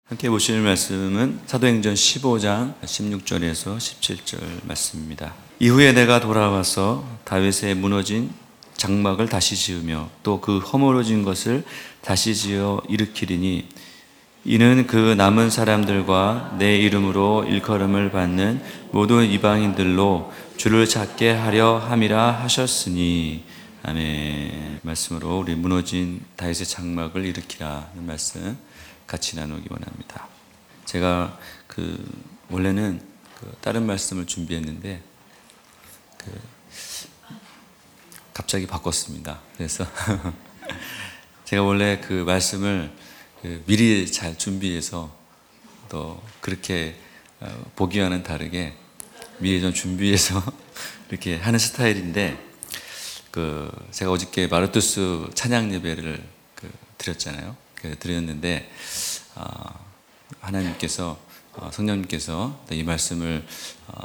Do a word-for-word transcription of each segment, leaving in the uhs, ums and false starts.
함께 보실 말씀은 사도행전 십오 장 십육 절에서 십칠 절 말씀입니다. 이후에 내가 돌아와서 다윗의 무너진 장막을 다시 지으며 또 그 허물어진 것을 다시 지어 일으키리니 이는 그 남은 사람들과 내 이름으로 일컬음을 받는 모든 이방인들로 주를 찾게 하려 함이라 하셨으니. 아멘. 말씀으로 우리 무너진 다윗의 장막을 일으키라는 말씀 같이 나누기 원합니다. 제가 그 원래는 그 다른 말씀을 준비했는데 그 갑자기 바꿨습니다. 그래서 제가 원래 그 말씀을 그 미리 잘 준비해서 또 그렇게 보기와는 다르게 미리 좀 준비해서 이렇게 하는 스타일인데, 그 제가 어저께 마르투스 찬양 예배를 그 드렸잖아요. 그 드렸는데 어, 하나님께서 어, 성령님께서 이 말씀을 어,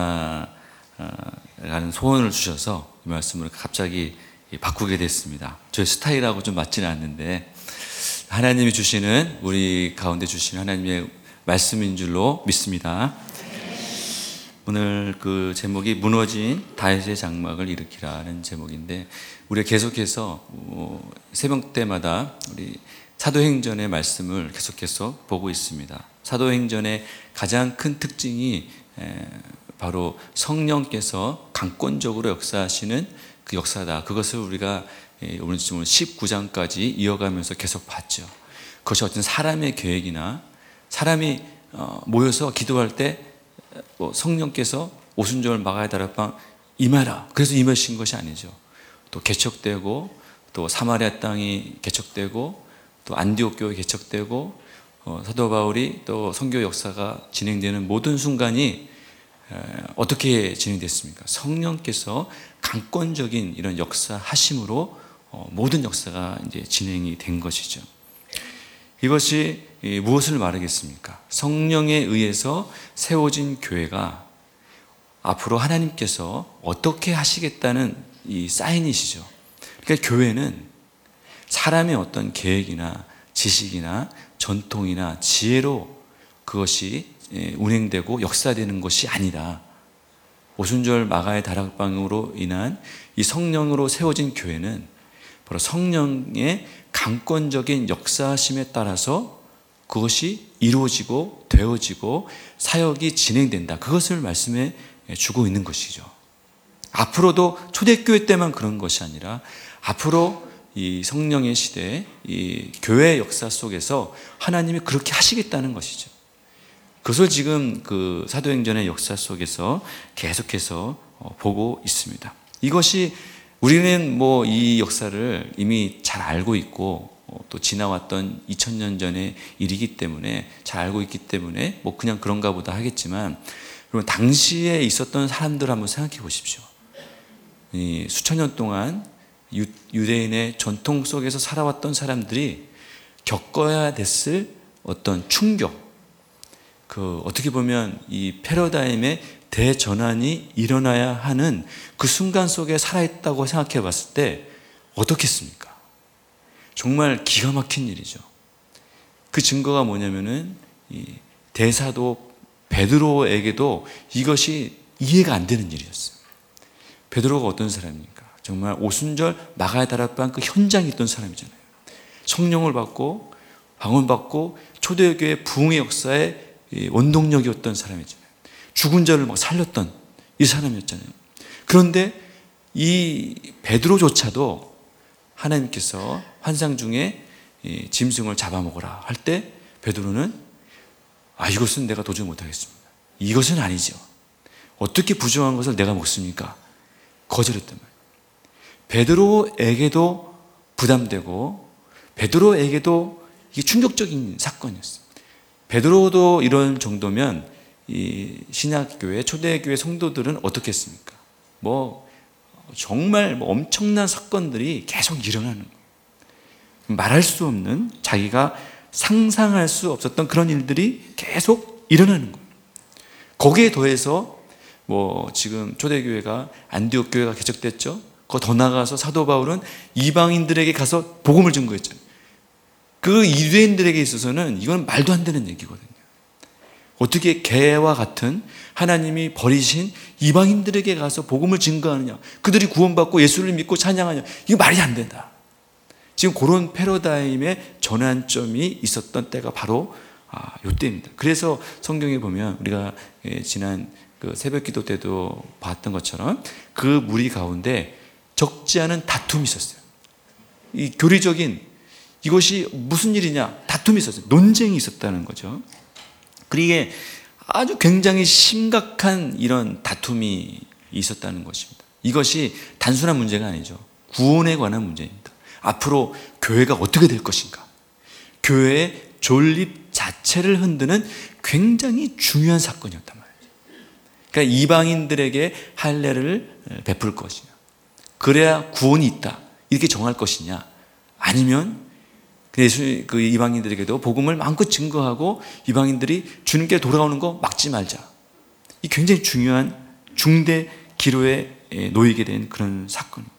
전하라는 소원을 주셔서 이 말씀을 갑자기 바꾸게 됐습니다. 저의 스타일하고 좀 맞지는 않는데 하나님이 주시는, 우리 가운데 주시는 하나님의 말씀인 줄로 믿습니다. 오늘 그 제목이 무너진 다윗의 장막을 일으키라는 제목인데, 우리가 계속해서 새벽 때마다 우리 사도행전의 말씀을 계속해서 보고 있습니다. 사도행전의 가장 큰 특징이 바로 성령께서 강권적으로 역사하시는 그 역사다. 그것을 우리가 오늘 십구 장까지 이어가면서 계속 봤죠. 그것이 어떤 사람의 계획이나 사람이 모여서 기도할 때 성령께서 오순절 마가의 다락방 임하라, 그래서 임하신 것이 아니죠. 또 개척되고, 또 사마리아 땅이 개척되고, 또 안디옥 교회 개척되고, 어, 사도 바울이 또 선교 역사가 진행되는 모든 순간이 에, 어떻게 진행됐습니까? 성령께서 강권적인 이런 역사하심으로 어, 모든 역사가 이제 진행이 된 것이죠. 이것이 이, 무엇을 말하겠습니까? 성령에 의해서 세워진 교회가 앞으로 하나님께서 어떻게 하시겠다는 이 사인이시죠. 그러니까 교회는 사람의 어떤 계획이나 지식이나 전통이나 지혜로 그것이 운행되고 역사되는 것이 아니라 오순절 마가의 다락방으로 인한 이 성령으로 세워진 교회는 바로 성령의 강권적인 역사하심에 따라서 그것이 이루어지고 되어지고 사역이 진행된다. 그것을 말씀해 주고 있는 것이죠. 앞으로도 초대교회 때만 그런 것이 아니라 앞으로 이 성령의 시대에 이 교회의 역사 속에서 하나님이 그렇게 하시겠다는 것이죠. 그것을 지금 그 사도행전의 역사 속에서 계속해서 보고 있습니다. 이것이 우리는 뭐 이 역사를 이미 잘 알고 있고 또 지나왔던 이천 년 전의 일이기 때문에 잘 알고 있기 때문에 뭐 그냥 그런가 보다 하겠지만, 그러면 당시에 있었던 사람들 한번 생각해 보십시오. 이 수천 년 동안 유, 유대인의 전통 속에서 살아왔던 사람들이 겪어야 됐을 어떤 충격, 그 어떻게 보면 이 패러다임의 대전환이 일어나야 하는 그 순간 속에 살아있다고 생각해 봤을 때 어떻겠습니까? 정말 기가 막힌 일이죠. 그 증거가 뭐냐면은 이 대사도 베드로에게도 이것이 이해가 안 되는 일이었어요. 베드로가 어떤 사람입니까? 정말 오순절 마가의 다락방 그 현장에 있던 사람이잖아요. 성령을 받고 방언받고 초대교회 부흥의 역사의 원동력이었던 사람이잖아요. 죽은 자를 막 살렸던 이 사람이었잖아요. 그런데 이 베드로조차도 하나님께서 환상 중에 짐승을 잡아먹으라 할 때 베드로는 아 이것은 내가 도저히 못하겠습니다. 이것은 아니죠. 어떻게 부정한 것을 내가 먹습니까? 거절했단 말이에요. 베드로에게도 부담되고 베드로에게도 이게 충격적인 사건이었어요. 베드로도 이런 정도면 이 신약교회, 초대교회 성도들은 어떻게 했습니까? 뭐 정말 뭐 엄청난 사건들이 계속 일어나는 거예요. 말할 수 없는, 자기가 상상할 수 없었던 그런 일들이 계속 일어나는 거예요. 거기에 더해서 뭐 지금 초대교회가 안디옥 교회가 개척됐죠. 더 나아가서 사도 바울은 이방인들에게 가서 복음을 증거했잖아요. 그 유대인들에게 있어서는 이건 말도 안 되는 얘기거든요. 어떻게 개와 같은 하나님이 버리신 이방인들에게 가서 복음을 증거하느냐, 그들이 구원받고 예수를 믿고 찬양하냐, 이거 말이 안 된다. 지금 그런 패러다임의 전환점이 있었던 때가 바로 아, 이때입니다. 그래서 성경에 보면 우리가 지난 그 새벽기도 때도 봤던 것처럼 그 무리 가운데 적지 않은 다툼이 있었어요. 이 교리적인 이것이 무슨 일이냐, 다툼이 있었어요. 논쟁이 있었다는 거죠. 그리고 아주 굉장히 심각한 이런 다툼이 있었다는 것입니다. 이것이 단순한 문제가 아니죠. 구원에 관한 문제입니다. 앞으로 교회가 어떻게 될 것인가, 교회의 존립 자체를 흔드는 굉장히 중요한 사건이었단 말이에요. 그러니까 이방인들에게 할례를 베풀 것이냐, 그래야 구원이 있다, 이렇게 정할 것이냐, 아니면 예수 그 이방인들에게도 복음을 마음껏 증거하고 이방인들이 주님께 돌아오는 거 막지 말자. 이 굉장히 중요한 중대 기로에 놓이게 된 그런 사건입니다.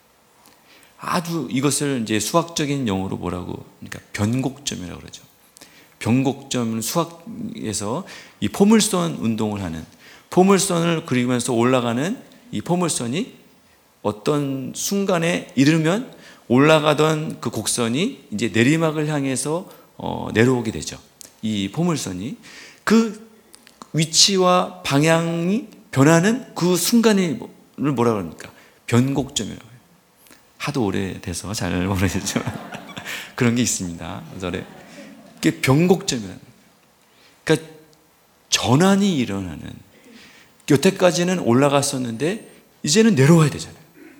아주 이것을 이제 수학적인 용어로 뭐라고, 그러니까 변곡점이라고 그러죠. 변곡점은 수학에서 이 포물선 운동을 하는, 포물선을 그리면서 올라가는 이 포물선이 어떤 순간에 이르면 올라가던 그 곡선이 이제 내리막을 향해서 어, 내려오게 되죠. 이 포물선이 그 위치와 방향이 변하는 그 순간을 뭐라 그럽니까? 변곡점이라고 해요. 하도 오래돼서 잘 모르겠지만 그런 게 있습니다. 그게 변곡점이라는 거예요. 그러니까 전환이 일어나는, 여태까지는 올라갔었는데 이제는 내려와야 되잖아요.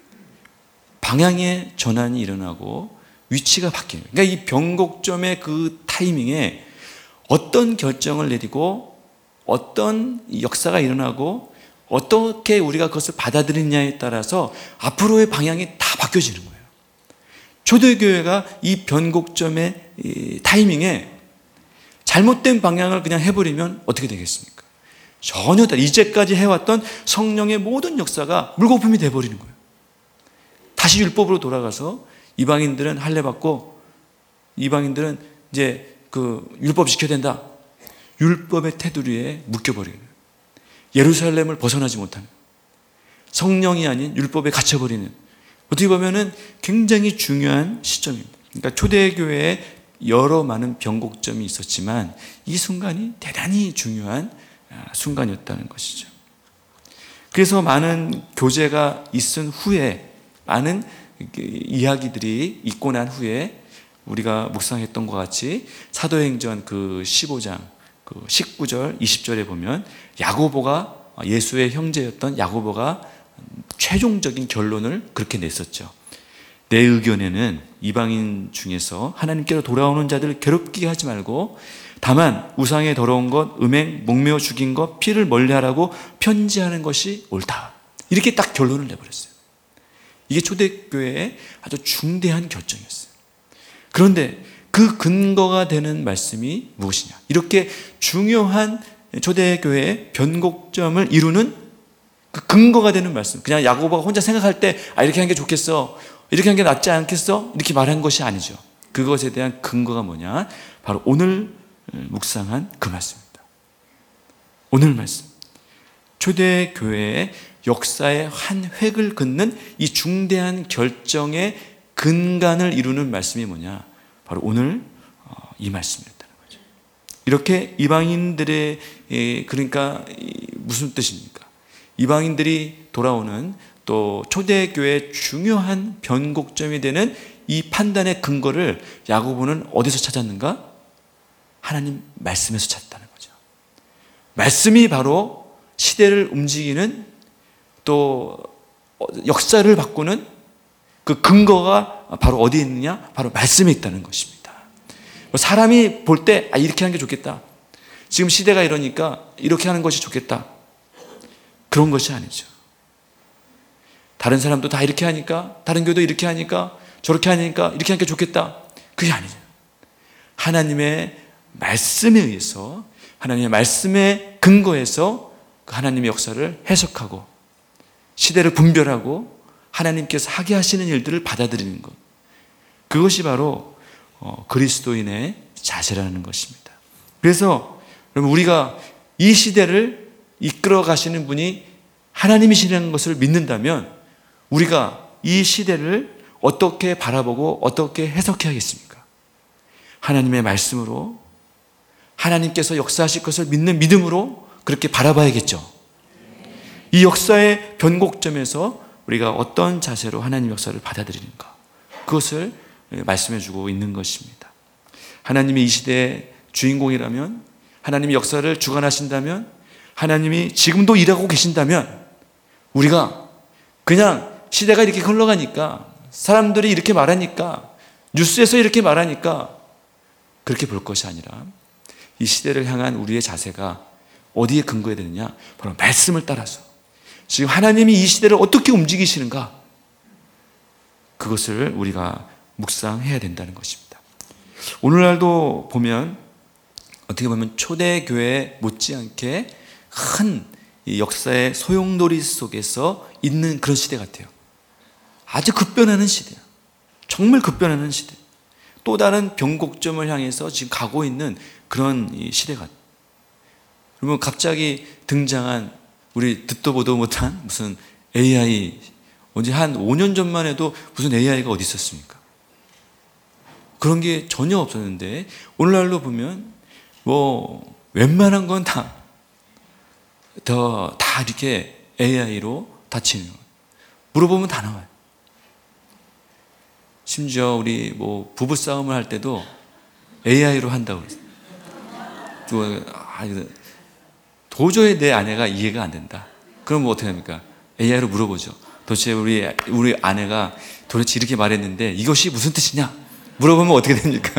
방향의 전환이 일어나고 위치가 바뀌는 거예요. 그러니까 이 변곡점의 그 타이밍에 어떤 결정을 내리고 어떤 역사가 일어나고 어떻게 우리가 그것을 받아들이냐에 따라서 앞으로의 방향이 다 바뀌어지는 거예요. 초대교회가 이 변곡점의 이 타이밍에 잘못된 방향을 그냥 해버리면 어떻게 되겠습니까? 전혀 다 이제까지 해왔던 성령의 모든 역사가 물거품이 돼버리는 거예요. 다시 율법으로 돌아가서 이방인들은 할례 받고 이방인들은 이제 그 율법 지켜야 된다. 율법의 테두리에 묶여버리는, 예루살렘을 벗어나지 못하는, 성령이 아닌 율법에 갇혀버리는, 어떻게 보면은 굉장히 중요한 시점입니다. 그러니까 초대교회에 여러 많은 변곡점이 있었지만 이 순간이 대단히 중요한 순간이었다는 것이죠. 그래서 많은 교제가 있은 후에, 많은 이야기들이 있고 난 후에 우리가 묵상했던 것 같이 사도행전 그 십오 장 그 십구 절 이십 절에 보면 야고보가, 예수의 형제였던 야고보가 최종적인 결론을 그렇게 냈었죠. 내 의견에는 이방인 중에서 하나님께로 돌아오는 자들을 괴롭게 하지 말고 다만 우상의 더러운 것, 음행, 목매어 죽인 것, 피를 멀리하라고 편지하는 것이 옳다. 이렇게 딱 결론을 내버렸어요. 이게 초대교회의 아주 중대한 결정이었어요. 그런데 그 근거가 되는 말씀이 무엇이냐? 이렇게 중요한 초대교회의 변곡점을 이루는 그 근거가 되는 말씀. 그냥 야고보가 혼자 생각할 때 아, 이렇게 하는 게 좋겠어, 이렇게 하는 게 낫지 않겠어, 이렇게 말한 것이 아니죠. 그것에 대한 근거가 뭐냐? 바로 오늘 묵상한 그 말씀입니다. 오늘 말씀, 초대교회의 역사의 한 획을 긋는 이 중대한 결정의 근간을 이루는 말씀이 뭐냐? 바로 오늘 이 말씀이었다는 거죠. 이렇게 이방인들의, 그러니까 무슨 뜻입니까? 이방인들이 돌아오는 또 초대교회의 중요한 변곡점이 되는 이 판단의 근거를 야고보는 어디서 찾았는가? 하나님 말씀에서 찾았다는 거죠. 말씀이 바로 시대를 움직이는 또 역사를 바꾸는 그 근거가 바로 어디에 있느냐? 바로 말씀에 있다는 것입니다. 사람이 볼 때 아, 이렇게 하는 게 좋겠다, 지금 시대가 이러니까 이렇게 하는 것이 좋겠다, 그런 것이 아니죠. 다른 사람도 다 이렇게 하니까, 다른 교도 이렇게 하니까, 저렇게 하니까 이렇게 하는 게 좋겠다, 그게 아니죠. 하나님의 말씀에 의해서, 하나님의 말씀에 근거해서 그 하나님의 역사를 해석하고 시대를 분별하고 하나님께서 하게 하시는 일들을 받아들이는 것, 그것이 바로 어, 그리스도인의 자세라는 것입니다. 그래서 여러분, 우리가 이 시대를 이끌어 가시는 분이 하나님이시라는 것을 믿는다면 우리가 이 시대를 어떻게 바라보고 어떻게 해석해야겠습니까? 하나님의 말씀으로, 하나님께서 역사하실 것을 믿는 믿음으로 그렇게 바라봐야겠죠. 이 역사의 변곡점에서 우리가 어떤 자세로 하나님 역사를 받아들이는가, 그것을 말씀해 주고 있는 것입니다. 하나님이 이 시대의 주인공이라면, 하나님이 역사를 주관하신다면, 하나님이 지금도 일하고 계신다면 우리가 그냥 시대가 이렇게 흘러가니까, 사람들이 이렇게 말하니까, 뉴스에서 이렇게 말하니까 그렇게 볼 것이 아니라 이 시대를 향한 우리의 자세가 어디에 근거해야 되느냐? 바로 말씀을 따라서 지금 하나님이 이 시대를 어떻게 움직이시는가, 그것을 우리가 묵상해야 된다는 것입니다. 오늘날도 보면 어떻게 보면 초대교회 못지않게 큰 역사의 소용돌이 속에서 있는 그런 시대 같아요. 아주 급변하는 시대야. 정말 급변하는 시대. 또 다른 변곡점을 향해서 지금 가고 있는 그런 시대 같아요. 그러면 갑자기 등장한, 우리 듣도 보도 못한 무슨 에이아이, 언제 한 오 년 전만 해도 무슨 에이아이가 어디 있었습니까? 그런 게 전혀 없었는데 오늘날로 보면 뭐 웬만한 건 다 더 다 이렇게 에이아이로 다 치는 거예요. 물어보면 다 나와요. 심지어 우리 뭐 부부 싸움을 할 때도 에이아이로 한다고 그랬어요. 도저히 내 아내가 이해가 안 된다. 그럼 뭐 어떻게 합니까? 에이아이로 물어보죠. 도대체 우리 우리 아내가 도대체 이렇게 말했는데 이것이 무슨 뜻이냐? 물어보면 어떻게 됩니까?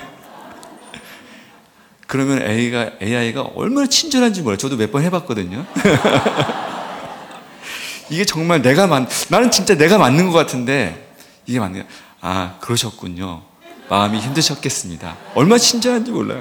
그러면 에이아이가, 에이아이가 얼마나 친절한지 몰라요. 저도 몇 번 해봤거든요. 이게 정말 내가 맞, 나는 진짜 내가 맞는 것 같은데 이게 맞네요. 아, 그러셨군요. 마음이 힘드셨겠습니다. 얼마나 친절한지 몰라요.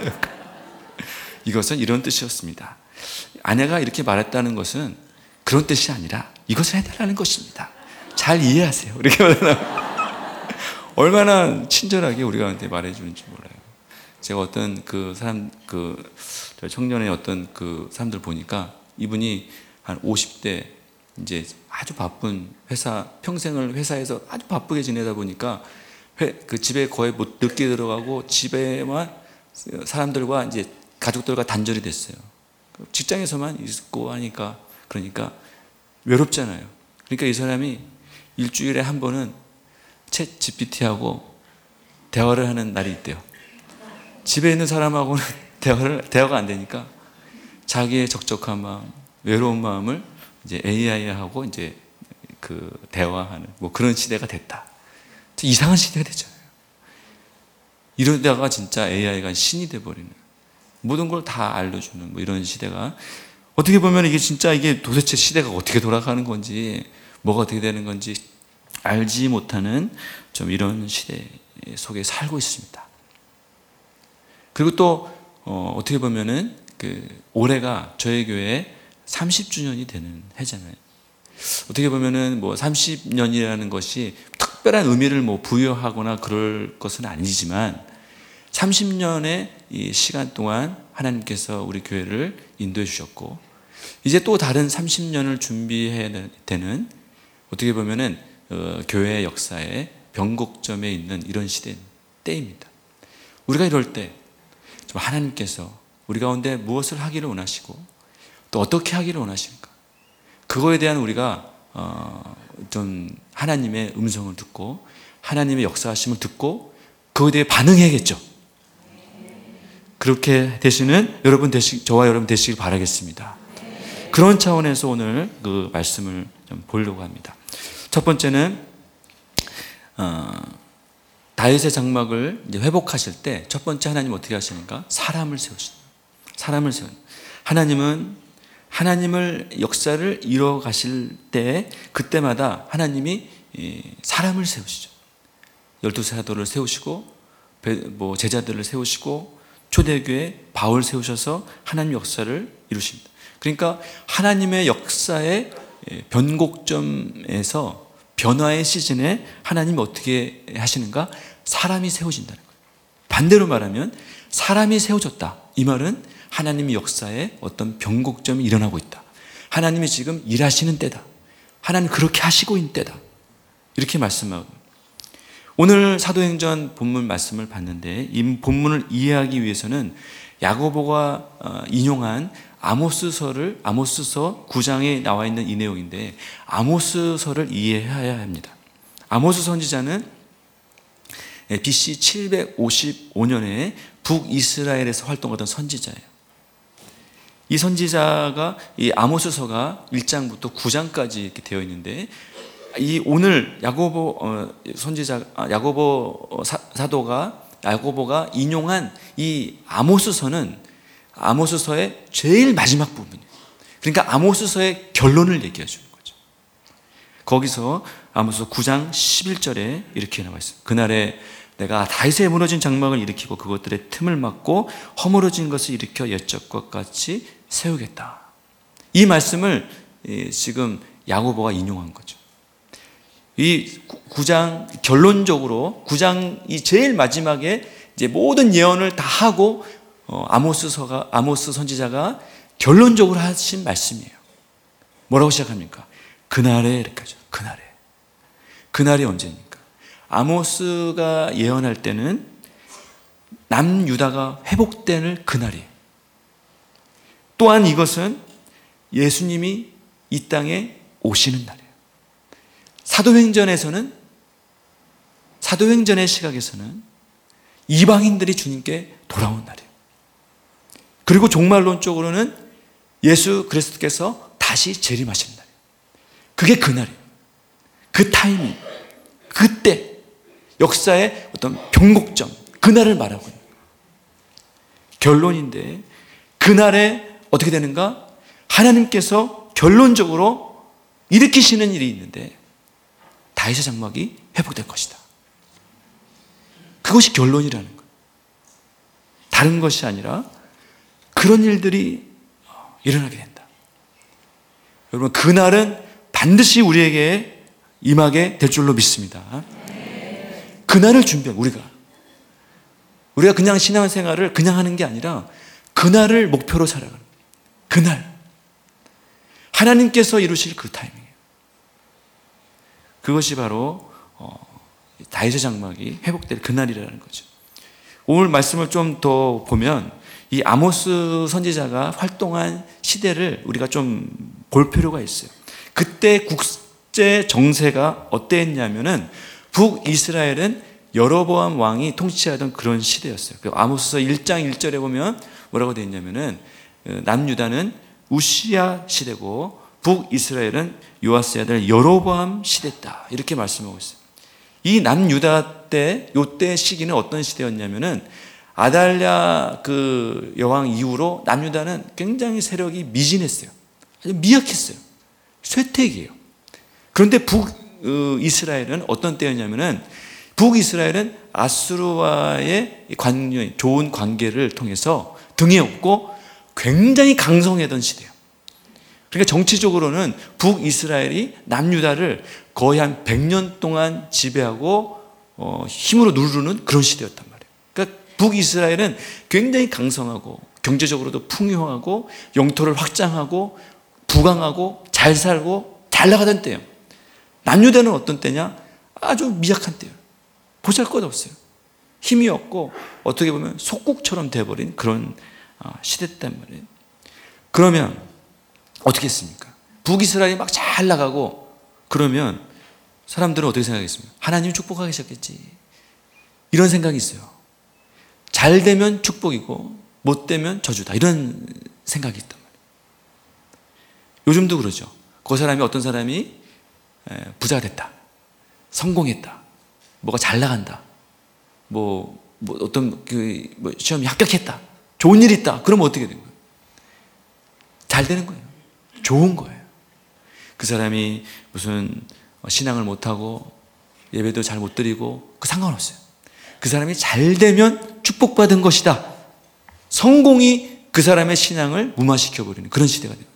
이것은 이런 뜻이었습니다. 아내가 이렇게 말했다는 것은 그런 뜻이 아니라 이것을 해달라는 것입니다. 잘 이해하세요. 이렇게 말하면 얼마나 친절하게 우리가 말해주는지 몰라요. 제가 어떤 그 사람, 그 청년의 어떤 그 사람들 보니까 이분이 한 오십 대 이제 아주 바쁜 회사, 평생을 회사에서 아주 바쁘게 지내다 보니까 회, 그 집에 거의 못 늦게 들어가고 집에만 사람들과 이제 가족들과 단절이 됐어요. 직장에서만 있고 하니까, 그러니까 외롭잖아요. 그러니까 이 사람이 일주일에 한 번은 챗 지피티하고 대화를 하는 날이 있대요. 집에 있는 사람하고는 대화를, 대화가 안 되니까 자기의 적적한 마음, 외로운 마음을 이제 에이아이하고 이제 그 대화하는 뭐 그런 시대가 됐다. 이상한 시대가 됐잖아요. 이러다가 진짜 에이아이가 신이 돼버리는, 모든 걸 다 알려주는 뭐 이런 시대가, 어떻게 보면 이게 진짜 이게 도대체 시대가 어떻게 돌아가는 건지, 뭐가 어떻게 되는 건지 알지 못하는 좀 이런 시대 속에 살고 있습니다. 그리고 또 어, 어떻게 보면은 그 올해가 저희 교회 삼십 주년이 되는 해잖아요. 어떻게 보면은 뭐 삼십 년이라는 것이 특별한 의미를 뭐 부여하거나 그럴 것은 아니지만 삼십 년의 이 시간 동안 하나님께서 우리 교회를 인도해 주셨고, 이제 또 다른 삼십 년을 준비해야 되는, 어떻게 보면은 어, 교회 역사의 변곡점에 있는 이런 시대 때입니다. 우리가 이럴 때 좀 하나님께서 우리 가운데 무엇을 하기를 원하시고 또 어떻게 하기를 원하십니까? 그거에 대한 우리가 어, 좀 하나님의 음성을 듣고 하나님의 역사하심을 듣고 그거에 대해 반응해야겠죠. 그렇게 되시는 여러분 되시, 저와 여러분 되시길 바라겠습니다. 그런 차원에서 오늘 그 말씀을 좀 보려고 합니다. 첫 번째는 어, 다윗의 장막을 이제 회복하실 때 첫 번째 하나님 어떻게 하시는가? 사람을 세우시는. 사람을 세우는. 하나님은 하나님을 역사를 이뤄 가실 때 그때마다 하나님이 사람을 세우시죠. 열두 사도를 세우시고 뭐 제자들을 세우시고 초대교회 바울 세우셔서 하나님 역사를 이루십니다. 그러니까 하나님의 역사의 변곡점에서 변화의 시즌에 하나님이 어떻게 하시는가? 사람이 세워진다는 거예요. 반대로 말하면 사람이 세워졌다. 이 말은 하나님의 역사에 어떤 변곡점이 일어나고 있다. 하나님이 지금 일하시는 때다. 하나님 그렇게 하시고 있는 때다. 이렇게 말씀하고, 오늘 사도행전 본문 말씀을 봤는데 이 본문을 이해하기 위해서는 야고보가 인용한 아모스서를, 아모스서 구 장에 나와 있는 이 내용인데 아모스서를 이해해야 합니다. 아모스 선지자는 비씨 칠백오십오 년에 북이스라엘에서 활동하던 선지자예요. 이 선지자가, 이 아모스서가 일 장부터 구 장까지 이렇게 되어 있는데, 이 오늘 야고보 선지자, 야고보 사도가, 야고보가 인용한 이 아모스서는 아모스서의 제일 마지막 부분이에요. 그러니까 아모스서의 결론을 얘기해 주는 거죠. 거기서 아모스 구 장 십일 절에 이렇게 나와 있습니다. 그날에 내가 다윗의 무너진 장막을 일으키고 그것들의 틈을 막고 허물어진 것을 일으켜 옛적과 같이 세우겠다. 이 말씀을 지금 야고보가 인용한 거죠. 이 구 장 결론적으로 구 장이 제일 마지막에 이제 모든 예언을 다 하고 아모스서가, 아모스 선지자가 결론적으로 하신 말씀이에요. 뭐라고 시작합니까? 그날에 이렇게 하죠. 그날에. 그날이 언제입니까? 아모스가 예언할 때는 남유다가 회복되는 그날이에요. 또한 이것은 예수님이 이 땅에 오시는 날이에요. 사도행전에서는, 사도행전의 시각에서는 이방인들이 주님께 돌아온 날이에요. 그리고 종말론적으로는 예수 그리스도께서 다시 재림하시는 날이에요. 그게 그날이에요. 그 타이밍, 그때 역사의 어떤 변곡점, 그날을 말하고 있는 거예요. 결론인데 그날에 어떻게 되는가? 하나님께서 결론적으로 일으키시는 일이 있는데 다윗의 장막이 회복될 것이다. 그것이 결론이라는 거예요. 다른 것이 아니라 그런 일들이 일어나게 된다. 여러분, 그날은 반드시 우리에게 임하게 될 줄로 믿습니다. 그날을 준비하고, 우리가 우리가 그냥 신앙생활을 그냥 하는 게 아니라 그날을 목표로 살아가는 거예요. 그날 하나님께서 이루실 그 타이밍이에요. 그것이 바로 어, 다윗의 장막이 회복될 그날이라는 거죠. 오늘 말씀을 좀 더 보면 이 아모스 선지자가 활동한 시대를 우리가 좀 볼 필요가 있어요. 그때 국제 정세가 어땠냐면은 북이스라엘은 여로보암 왕이 통치하던 그런 시대였어요. 아모스서 일 장 일 절에 보면 뭐라고 되어 있냐면은 남유다는 우시야 시대고 북이스라엘은 요아스의 아들 여로보암 시대다. 이렇게 말씀하고 있어요. 이 남유다 때, 요때 시기는 어떤 시대였냐면은 아달랴 그 여왕 이후로 남유다는 굉장히 세력이 미진했어요. 아주 미약했어요. 쇠퇴기예요. 그런데 북이스라엘은 어떤 때였냐면은 북이스라엘은 아수르와의 관계, 좋은 관계를 통해서 등에 업고 굉장히 강성했던 시대예요. 그러니까 정치적으로는 북이스라엘이 남유다를 거의 한 백 년 동안 지배하고 어, 힘으로 누르는 그런 시대였단 말이에요. 그러니까 북이스라엘은 굉장히 강성하고 경제적으로도 풍요하고 영토를 확장하고 부강하고 잘 살고 잘 나가던 때예요. 남유다는 어떤 때냐? 아주 미약한 때예요. 보잘것없어요. 힘이 없고 어떻게 보면 속국처럼 돼버린 그런 시대였단 말이에요. 그러면 어떻게 했습니까? 북이스라엘이 막 잘 나가고 그러면 사람들은 어떻게 생각했습니까? 하나님이 축복하셨겠지. 이런 생각이 있어요. 잘 되면 축복이고 못 되면 저주다. 이런 생각이 있단 말이에요. 요즘도 그러죠. 그 사람이, 어떤 사람이 부자가 됐다, 성공했다, 뭐가 잘 나간다, 뭐, 뭐 어떤 그 뭐 시험이 합격했다, 좋은 일이 있다. 그러면 어떻게 된 거예요? 잘 되는 거예요. 좋은 거예요. 그 사람이 무슨 신앙을 못하고 예배도 잘 못 드리고 그 상관없어요. 그 사람이 잘 되면 축복받은 것이다. 성공이 그 사람의 신앙을 무마시켜버리는 그런 시대가 돼요.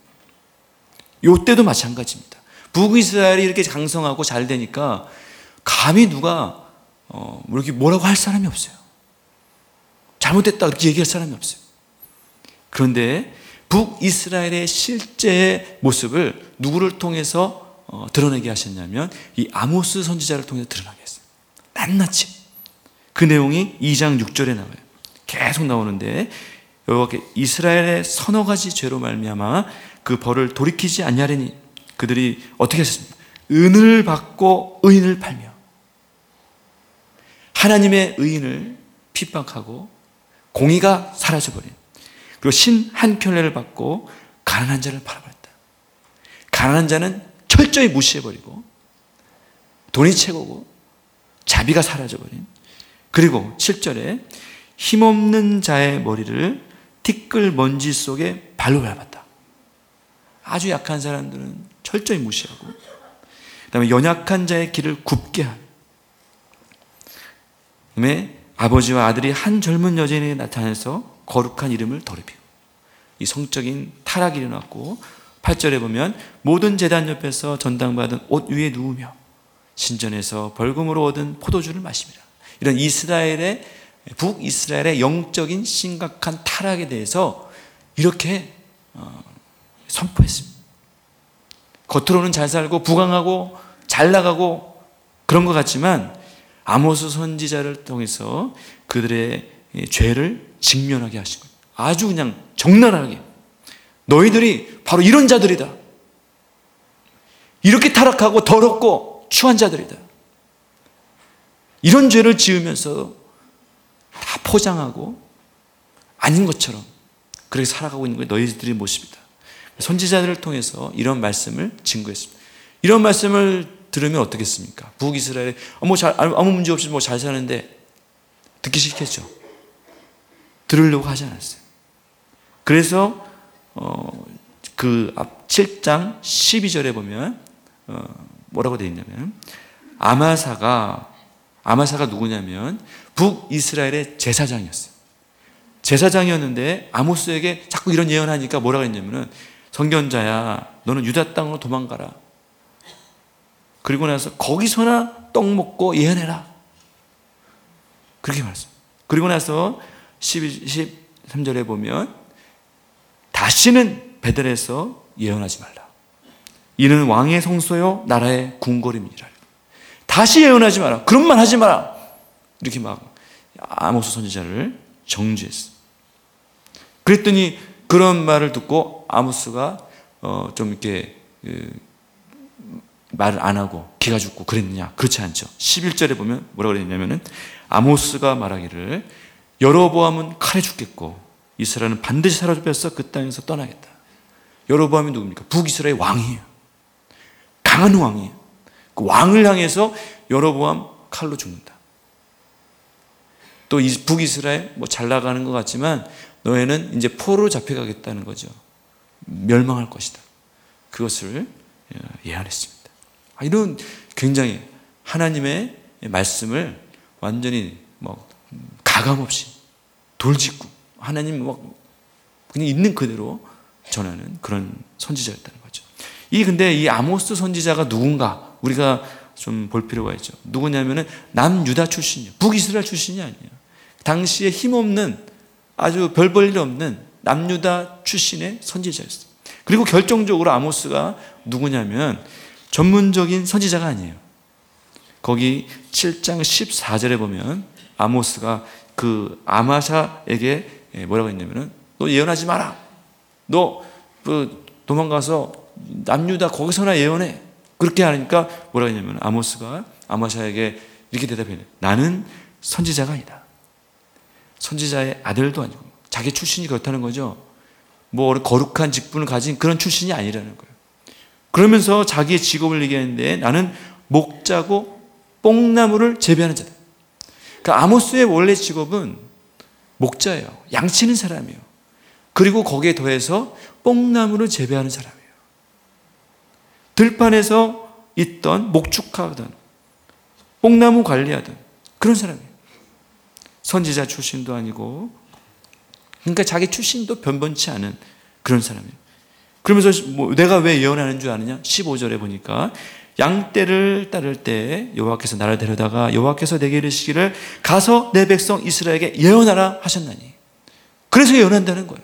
이때도 마찬가지입니다. 북이스라엘이 이렇게 강성하고 잘 되니까 감히 누가 어, 이렇게 뭐라고 할 사람이 없어요. 잘못됐다 그렇게 얘기할 사람이 없어요. 그런데 북이스라엘의 실제의 모습을 누구를 통해서 어, 드러내게 하셨냐면 이 아모스 선지자를 통해서 드러나게 했어요. 낱낱이. 그 내용이 이 장 육 절에 나와요. 계속 나오는데 이렇게 이스라엘의 서너 가지 죄로 말미암아 그 벌을 돌이키지 아니하리니 그들이 어떻게 했습니까? 은을 받고 의인을 팔며 하나님의 의인을 핍박하고 공의가 사라져버린, 그리고 신 한 켤레를 받고 가난한 자를 팔아버렸다. 가난한 자는 철저히 무시해버리고 돈이 최고고 자비가 사라져버린, 그리고 칠 절에 힘없는 자의 머리를 티끌 먼지 속에 발로 밟았다. 아주 약한 사람들은 철저히 무시하고, 그 다음에 연약한 자의 길을 굽게 한, 그 다음에 아버지와 아들이 한 젊은 여자에 나타나서 거룩한 이름을 더럽히고, 이 성적인 타락이 일어났고, 팔 절에 보면 모든 제단 옆에서 전당받은 옷 위에 누우며 신전에서 벌금으로 얻은 포도주를 마십니다. 이런 이스라엘의, 북이스라엘의 영적인 심각한 타락에 대해서 이렇게 어, 선포했습니다. 겉으로는 잘 살고 부강하고 잘 나가고 그런 것 같지만 아모스 선지자를 통해서 그들의 죄를 직면하게 하신 거예요. 아주 그냥 적나라하게 너희들이 바로 이런 자들이다. 이렇게 타락하고 더럽고 추한 자들이다. 이런 죄를 지으면서 다 포장하고 아닌 것처럼 그렇게 살아가고 있는 게 너희들의 모습이다. 선지자들을 통해서 이런 말씀을 증거했습니다. 이런 말씀을 들으면 어떻겠습니까? 북이스라엘에 뭐 잘, 아무 문제 없이 뭐 잘 사는데 듣기 싫겠죠. 들으려고 하지 않았어요. 그래서 어, 그 앞 칠 장 십이 절에 보면 어, 뭐라고 되어 있냐면 아마사가 아마사가 누구냐면 북이스라엘의 제사장이었어요. 제사장이었는데 아모스에게 자꾸 이런 예언하니까 뭐라고 했냐면은 선견자야 너는 유다 땅으로 도망가라. 그리고 나서 거기서나 떡 먹고 예언해라. 그렇게 말했습니다. 그리고 나서 십이, 십삼 절에 보면 다시는 베델에서 예언하지 말라. 이는 왕의 성소요 나라의 궁궐임이라. 다시 예언하지 마라. 그런 말 하지 마라. 이렇게 막 아모스 선지자를 정죄했어. 그랬더니 그런 말을 듣고 아모스가 어 좀 이렇게 그 말을 안 하고 기가 죽고 그랬느냐? 그렇지 않죠. 십일 절에 보면 뭐라고 그랬냐면은 아모스가 말하기를 여로보암은 칼에 죽겠고 이스라엘은 반드시 사로잡혀서 그 땅에서 떠나겠다. 여로보암이 누굽니까? 북이스라엘 왕이에요. 강한 왕이에요. 그 왕을 향해서 여로보암 칼로 죽는다. 또 북이스라엘 뭐 잘 나가는 것 같지만 너희는 이제 포로로 잡혀가겠다는 거죠. 멸망할 것이다. 그것을 예언했습니다. 이런 굉장히 하나님의 말씀을 완전히 뭐 가감없이 돌직구 하나님 뭐 그냥 있는 그대로 전하는 그런 선지자였다는 거죠. 이 근데 이 아모스 선지자가 누군가 우리가 좀 볼 필요가 있죠. 누구냐면은 남유다 출신이에요. 북이스라엘 출신이 아니에요. 당시에 힘없는 아주 별 볼 일 없는 남유다 출신의 선지자였어요. 그리고 결정적으로 아모스가 누구냐면 전문적인 선지자가 아니에요. 거기 칠 장 십사 절에 보면 아모스가 그 아마샤에게 뭐라고 했냐면은 너 예언하지 마라. 너 그 도망가서 남유다 거기서나 예언해. 그렇게 하니까 뭐라고 했냐면 아모스가 아마샤에게 이렇게 대답해요. 나는 선지자가 아니다. 선지자의 아들도 아니고 자기 출신이 그렇다는 거죠. 뭐 거룩한 직분을 가진 그런 출신이 아니라는 거예요. 그러면서 자기의 직업을 얘기하는데 나는 목자고 뽕나무를 재배하는 자다. 그러니까 아모스의 원래 직업은 목자예요. 양치는 사람이에요. 그리고 거기에 더해서 뽕나무를 재배하는 사람이에요. 들판에서 있던 목축하던 뽕나무 관리하던 그런 사람이에요. 선지자 출신도 아니고 그러니까 자기 출신도 변변치 않은 그런 사람이에요. 그러면서 뭐 내가 왜 예언하는 줄 아느냐? 십오 절에 보니까 양떼를 따를 때 여호와께서 나를 데려다가 여호와께서 내게 이르시기를 가서 내 백성 이스라엘에게 예언하라 하셨나니. 그래서 예언한다는 거예요.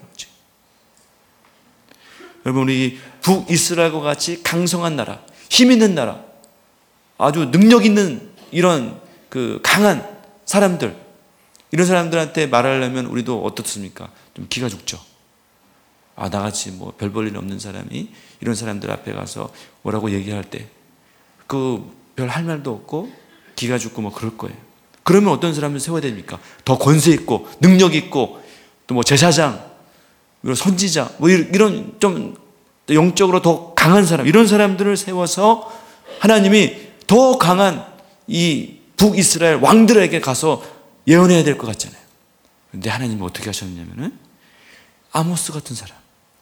여러분, 우리 북이스라엘과 같이 강성한 나라, 힘 있는 나라, 아주 능력 있는 이런 그 강한 사람들, 이런 사람들한테 말하려면 우리도 어떻습니까? 좀 기가 죽죠. 아, 나같이 뭐 별 볼 일 없는 사람이 이런 사람들 앞에 가서 뭐라고 얘기할 때 그 별 할 말도 없고 기가 죽고 뭐 그럴 거예요. 그러면 어떤 사람을 세워야 됩니까? 더 권세 있고 능력 있고 또 뭐 제사장, 선지자, 뭐 이런 좀 영적으로 더 강한 사람, 이런 사람들을 세워서 하나님이 더 강한 이 북이스라엘 왕들에게 가서 예언해야 될 것 같잖아요. 그런데 하나님이 어떻게 하셨냐면은 아모스 같은 사람,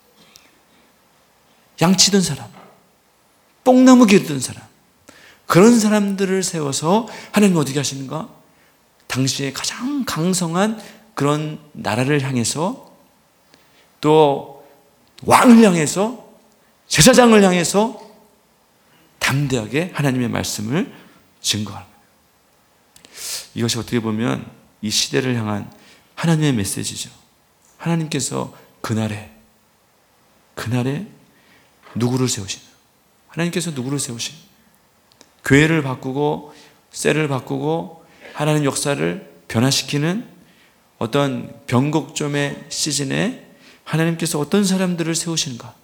양치던 사람, 뽕나무 기르던 사람, 그런 사람들을 세워서 하나님이 어떻게 하시는가? 당시에 가장 강성한 그런 나라를 향해서, 또 왕을 향해서, 제사장을 향해서 담대하게 하나님의 말씀을 증거하는 거예요. 이것이 어떻게 보면 이 시대를 향한 하나님의 메시지죠. 하나님께서 그날에 그날에 누구를 세우시나? 하나님께서 누구를 세우시나? 교회를 바꾸고 셀을 바꾸고 하나님 역사를 변화시키는 어떤 변곡점의 시즌에 하나님께서 어떤 사람들을 세우시는가?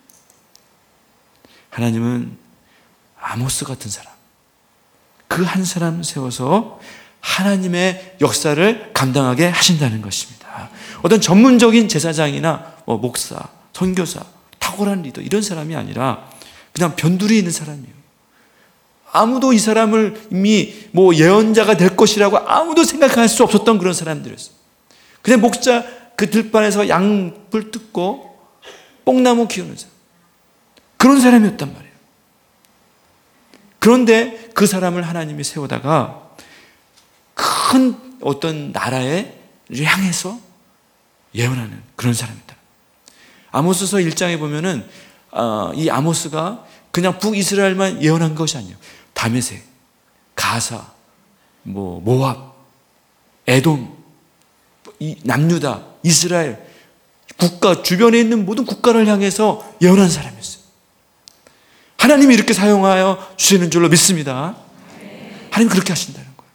하나님은 아모스 같은 사람, 그 한 사람 세워서 하나님의 역사를 감당하게 하신다는 것입니다. 어떤 전문적인 제사장이나 뭐 목사, 선교사, 탁월한 리더, 이런 사람이 아니라 그냥 변두리에 있는 사람이에요. 아무도 이 사람을 이미 뭐 예언자가 될 것이라고 아무도 생각할 수 없었던 그런 사람들이었어요. 그냥 목자 그 들판에서 양풀 뜯고 뽕나무 키우는 사람, 그런 사람이었단 말이에요. 그런데 그 사람을 하나님이 세우다가 큰 어떤 나라에 향해서 예언하는 그런 사람이다. 아모스서 일 장에 보면은 어, 이 아모스가 그냥 북이스라엘만 예언한 것이 아니에요. 다메섹, 가사, 뭐 모압, 에돔, 이 남유다, 이스라엘 국가 주변에 있는 모든 국가를 향해서 예언한 사람이었어요. 하나님이 이렇게 사용하여 주시는 줄로 믿습니다. 하나님 그렇게 하신다는 거예요.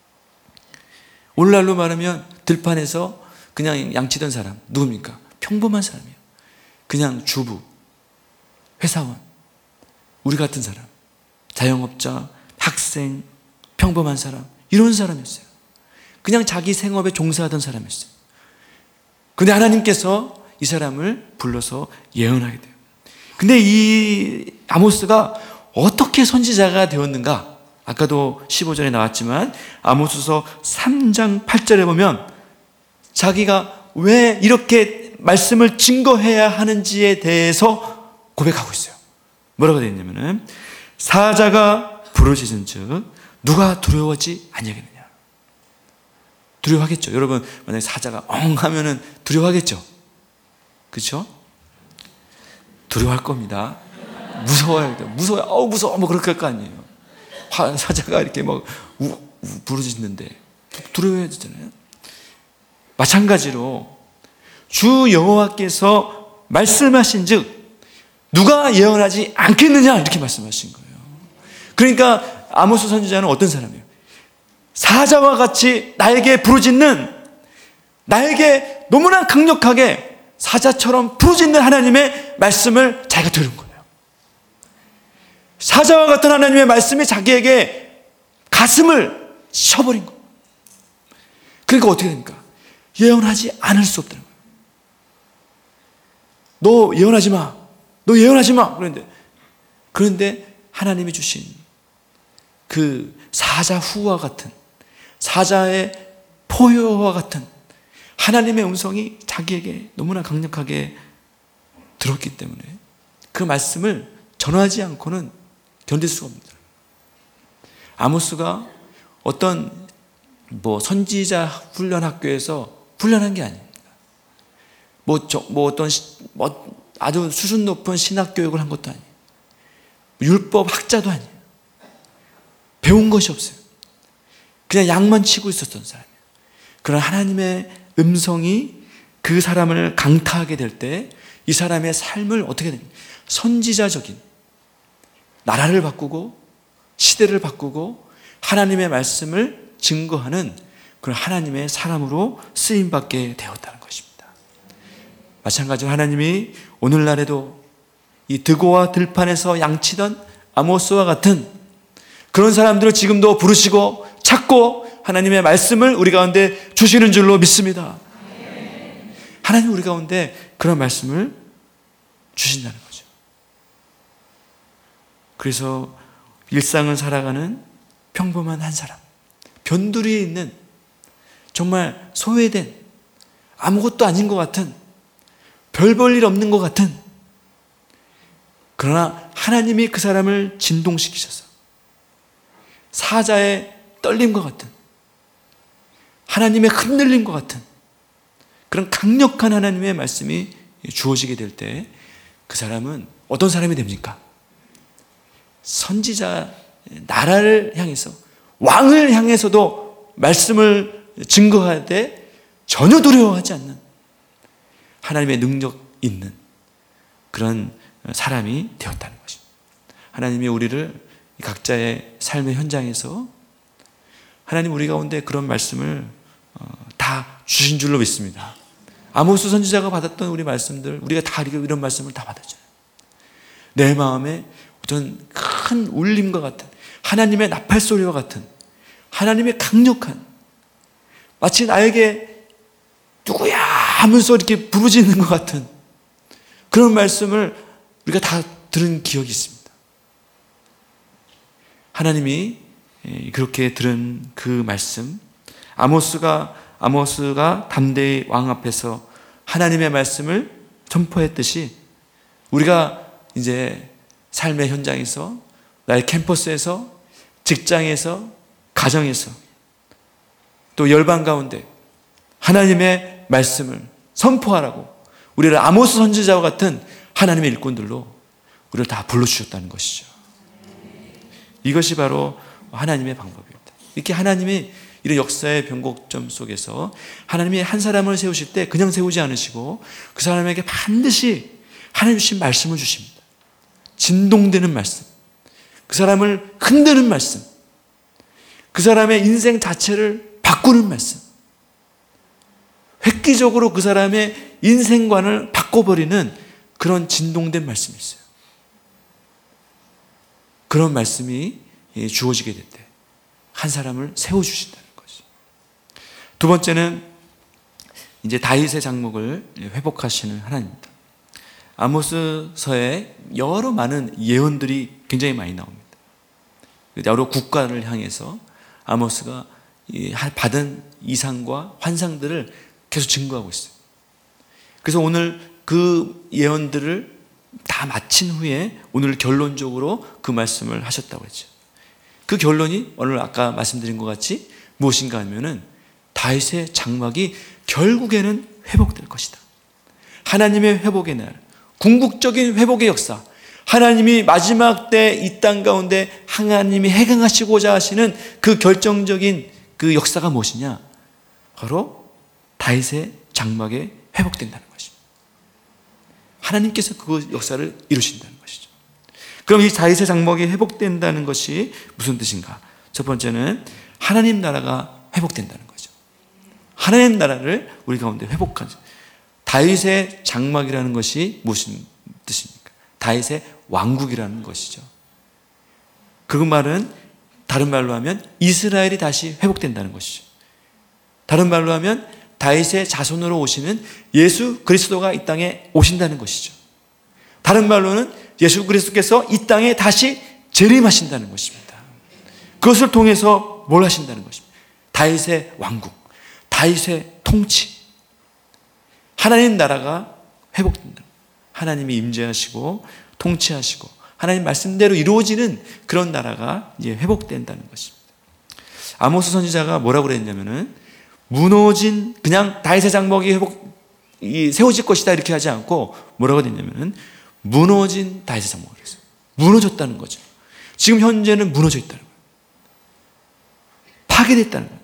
오늘날로 말하면 들판에서 그냥 양치던 사람 누굽니까? 평범한 사람이에요. 그냥 주부, 회사원, 우리 같은 사람, 자영업자, 학생, 평범한 사람, 이런 사람이었어요. 그냥 자기 생업에 종사하던 사람이었어요. 그런데 하나님께서 이 사람을 불러서 예언하게 돼요. 근데 이 아모스가 어떻게 선지자가 되었는가? 아까도 십오 절에 나왔지만 아모스서 삼 장 팔 절에 보면 자기가 왜 이렇게 말씀을 증거해야 하는지에 대해서 고백하고 있어요. 뭐라고 되어 있냐면은 사자가 부르짖은 즉 누가 두려워하지 아니하겠느냐. 두려워하겠죠. 여러분 만약에 사자가 엉 하면은 두려워하겠죠. 그렇죠? 두려워할 겁니다. 무서워요. 무서워요. 어우 무서워. 뭐 그렇게 할 거 아니에요. 사자가 이렇게 막 우, 우, 부르짖는데 두려워해야 되잖아요. 마찬가지로 주 여호와께서 말씀하신즉 누가 예언하지 않겠느냐 이렇게 말씀하신 거예요. 그러니까 아모스 선지자는 어떤 사람이에요? 사자와 같이 나에게 부르짖는, 나에게 너무나 강력하게 사자처럼 부르짖는 하나님의 말씀을 자기가 들은 거예요. 사자와 같은 하나님의 말씀이 자기에게 가슴을 쳐버린 거예요. 그러니까 어떻게 됩니까? 예언하지 않을 수 없다는 거예요. 너 예언하지 마. 너 예언하지 마. 그런데 그런데 하나님이 주신 그 사자 후와 같은, 사자의 포효와 같은 하나님의 음성이 자기에게 너무나 강력하게 들었기 때문에 그 말씀을 전하지 않고는 견딜 수가 없습니다. 아모스가 어떤 뭐 선지자 훈련 학교에서 훈련한 게 아닙니다. 뭐, 저, 뭐 어떤 시, 뭐 아주 수준 높은 신학 교육을 한 것도 아니에요. 율법 학자도 아니에요. 배운 것이 없어요. 그냥 양만 치고 있었던 사람이에요. 그러나 하나님의 음성이 그 사람을 강타하게 될 때 이 사람의 삶을 어떻게 됩니까? 선지자적인, 나라를 바꾸고 시대를 바꾸고 하나님의 말씀을 증거하는 그런 하나님의 사람으로 쓰임받게 되었다는 것입니다. 마찬가지로 하나님이 오늘날에도 이 드고와 들판에서 양치던 아모스와 같은 그런 사람들을 지금도 부르시고 찾고 하나님의 말씀을 우리 가운데 주시는 줄로 믿습니다. 하나님 우리 가운데 그런 말씀을 주신다는 거죠. 그래서 일상을 살아가는 평범한 한 사람, 변두리에 있는 정말 소외된, 아무것도 아닌 것 같은, 별 볼 일 없는 것 같은, 그러나 하나님이 그 사람을 진동시키셔서 사자의 떨림과 같은, 하나님의 흔들림과 같은 그런 강력한 하나님의 말씀이 주어지게 될 때 그 사람은 어떤 사람이 됩니까? 선지자, 나라를 향해서, 왕을 향해서도 말씀을 증거할 때 전혀 두려워하지 않는 하나님의 능력 있는 그런 사람이 되었다는 것입니다. 하나님이 우리를 각자의 삶의 현장에서 하나님 우리 가운데 그런 말씀을 다 주신 줄로 믿습니다. 아모스 선지자가 받았던 우리 말씀들, 우리가 다 이런 말씀을 다 받았잖아요. 내 마음에 어떤 큰 울림과 같은, 하나님의 나팔소리와 같은, 하나님의 강력한, 마치 나에게 누구야 하면서 이렇게 부르짖는 것 같은 그런 말씀을 우리가 다 들은 기억이 있습니다. 하나님이 그렇게 들은 그 말씀, 아모스가 아모스가 담대히 왕 앞에서 하나님의 말씀을 선포했듯이 우리가 이제 삶의 현장에서, 나의 캠퍼스에서, 직장에서, 가정에서, 또 열방 가운데 하나님의 말씀을 선포하라고 우리를 아모스 선지자와 같은 하나님의 일꾼들로 우리를 다 불러주셨다는 것이죠. 이것이 바로 하나님의 방법입니다. 이렇게 하나님이 이런 역사의 변곡점 속에서 하나님이 한 사람을 세우실 때 그냥 세우지 않으시고 그 사람에게 반드시 하나님 주신 말씀을 주십니다. 진동되는 말씀, 그 사람을 흔드는 말씀, 그 사람의 인생 자체를 바꾸는 말씀, 획기적으로 그 사람의 인생관을 바꿔버리는 그런 진동된 말씀이 있어요. 그런 말씀이 주어지게 될 때 한 사람을 세워주신다는 거죠. 두 번째는 이제 다윗의 장목을 회복하시는 하나님입니다. 아모스서에 여러 많은 예언들이 굉장히 많이 나옵니다. 여러 국가를 향해서 아모스가 받은 이상과 환상들을 계속 증거하고 있어요. 그래서 오늘 그 예언들을 다 마친 후에 오늘 결론적으로 그 말씀을 하셨다고 했죠. 그 결론이 오늘 아까 말씀드린 것 같이 무엇인가 하면은 다윗의 장막이 결국에는 회복될 것이다. 하나님의 회복의 날, 궁극적인 회복의 역사, 하나님이 마지막 때 이 땅 가운데 하나님이 해강하시고자 하시는 그 결정적인 그 역사가 무엇이냐? 바로 다윗의 장막에 회복된다는 것입니다. 하나님께서 그 역사를 이루신다는 것이죠. 그럼 이 다윗의 장막이 회복된다는 것이 무슨 뜻인가? 첫 번째는 하나님 나라가 회복된다는 거죠. 하나님 나라를 우리 가운데 회복하죠. 다윗의 장막이라는 것이 무슨 뜻입니까? 다윗의 왕국이라는 것이죠. 그 말은 다른 말로 하면 이스라엘이 다시 회복된다는 것이죠. 다른 말로 하면 다윗의 자손으로 오시는 예수 그리스도가 이 땅에 오신다는 것이죠. 다른 말로는 예수 그리스도께서 이 땅에 다시 재림하신다는 것입니다. 그것을 통해서 뭘 하신다는 것입니다. 다윗의 왕국, 다윗의 통치, 하나님 나라가 회복된다. 하나님이 임재하시고 통치하시고 하나님 말씀대로 이루어지는 그런 나라가 이제 회복된다는 것입니다. 아모스 선지자가 뭐라고 그랬냐면은 무너진 그냥 다윗의 장막이 회복 이 세워질 것이다 이렇게 하지 않고 뭐라고 했냐면은 무너진 다윗의 장막을 했어요. 무너졌다는 거죠. 지금 현재는 무너져 있다는 거예요. 파괴됐다는 거예요.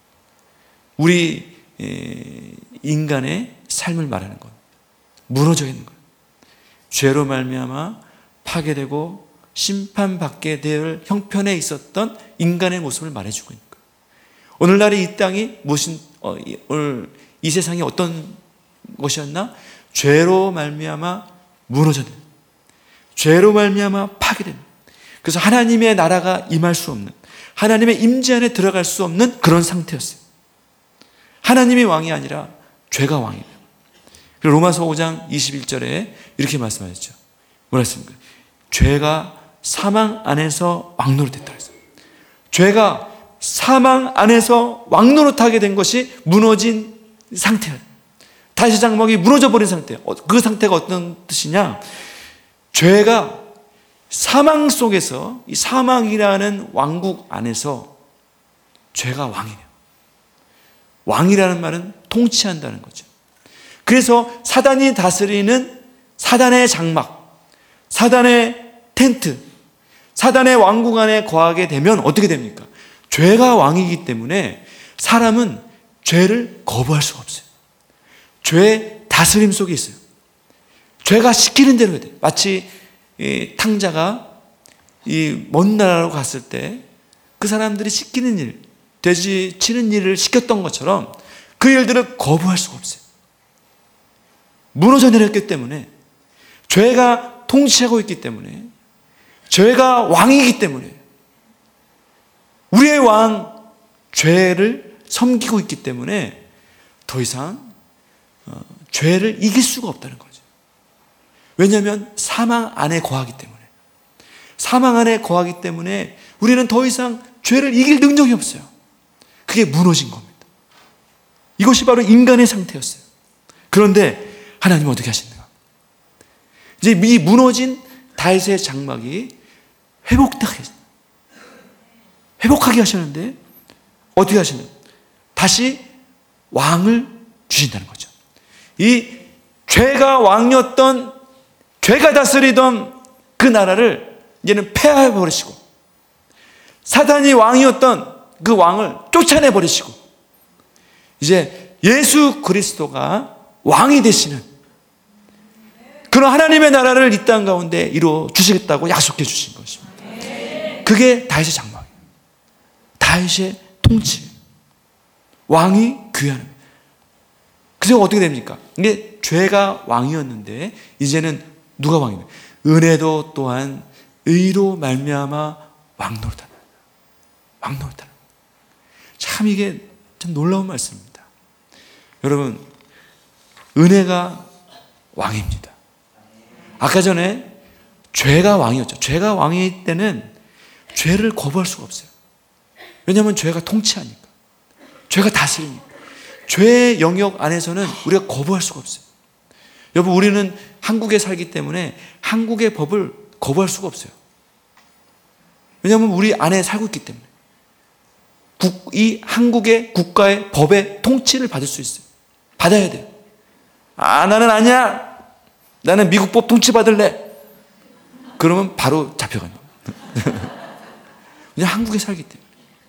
우리 인간의 삶을 말하는 것, 무너져 있는 것, 죄로 말미암아 파괴되고 심판받게 될 형편에 있었던 인간의 모습을 말해주고 있는 거예요. 오늘날의 이 땅이 무슨 어, 이, 오늘 이 세상이 어떤 것이었나? 죄로 말미암아 무너졌는, 죄로 말미암아 파괴된. 그래서 하나님의 나라가 임할 수 없는, 하나님의 임재 안에 들어갈 수 없는 그런 상태였어요. 하나님이 왕이 아니라 죄가 왕이에요. 그리고 로마서 오 장 이십일 절에 이렇게 말씀하셨죠. 뭐라 했습니까? 죄가 사망 안에서 왕노릇했다 했어요. 죄가 사망 안에서 왕노릇하게 된 것이 무너진 상태예요. 다윗의 장막이 무너져 버린 상태예요. 그 상태가 어떤 뜻이냐? 죄가 사망 속에서, 이 사망이라는 왕국 안에서 죄가 왕이에요. 왕이라는 말은 통치한다는 거죠. 그래서 사단이 다스리는 사단의 장막, 사단의 텐트, 사단의 왕국 안에 거하게 되면 어떻게 됩니까? 죄가 왕이기 때문에 사람은 죄를 거부할 수가 없어요. 죄의 다스림 속에 있어요. 죄가 시키는 대로 해야 돼요. 마치 이 탕자가 이 먼 나라로 갔을 때 그 사람들이 시키는 일, 돼지 치는 일을 시켰던 것처럼 그 일들을 거부할 수가 없어요. 무너져 내렸기 때문에, 죄가 통치하고 있기 때문에, 죄가 왕이기 때문에, 우리의 왕 죄를 섬기고 있기 때문에 더 이상 어, 죄를 이길 수가 없다는 거죠. 왜냐하면 사망 안에 거하기 때문에, 사망 안에 거하기 때문에 우리는 더 이상 죄를 이길 능력이 없어요. 그게 무너진 겁니다. 이것이 바로 인간의 상태였어요. 그런데 하나님은 어떻게 하시는가? 이제 이 무너진 다윗의 장막이 회복하게, 회복하게 하시는데 어떻게 하시는? 다시 왕을 주신다는 거죠. 이 죄가 왕이었던, 죄가 다스리던 그 나라를 이제는 폐하해 버리시고, 사단이 왕이었던 그 왕을 쫓아내 버리시고, 이제 예수 그리스도가 왕이 되시는 그런 하나님의 나라를 이 땅 가운데 이루어 주시겠다고 약속해 주신 것입니다. 그게 다윗의 장막이에요. 다윗의 통치, 왕이 귀하는. 그래서 어떻게 됩니까? 이게 죄가 왕이었는데 이제는 누가 왕이냐? 은혜도 또한 의로 말미암아 왕노릇하는, 왕노릇하는. 참 이게 참 놀라운 말씀입니다. 여러분, 은혜가 왕입니다. 아까 전에 죄가 왕이었죠. 죄가 왕일 때는 죄를 거부할 수가 없어요. 왜냐하면 죄가 통치하니까, 죄가 다스리니까. 죄의 영역 안에서는 우리가 거부할 수가 없어요. 여러분, 우리는 한국에 살기 때문에 한국의 법을 거부할 수가 없어요. 왜냐하면 우리 안에 살고 있기 때문에. 국, 이 한국의 국가의 법의 통치를 받을 수 있어요. 받아야 돼요. 아, 나는 아니야. 나는 미국 법 통치 받을래. 그러면 바로 잡혀가는 거예요. 그냥 한국에 살기 때문에.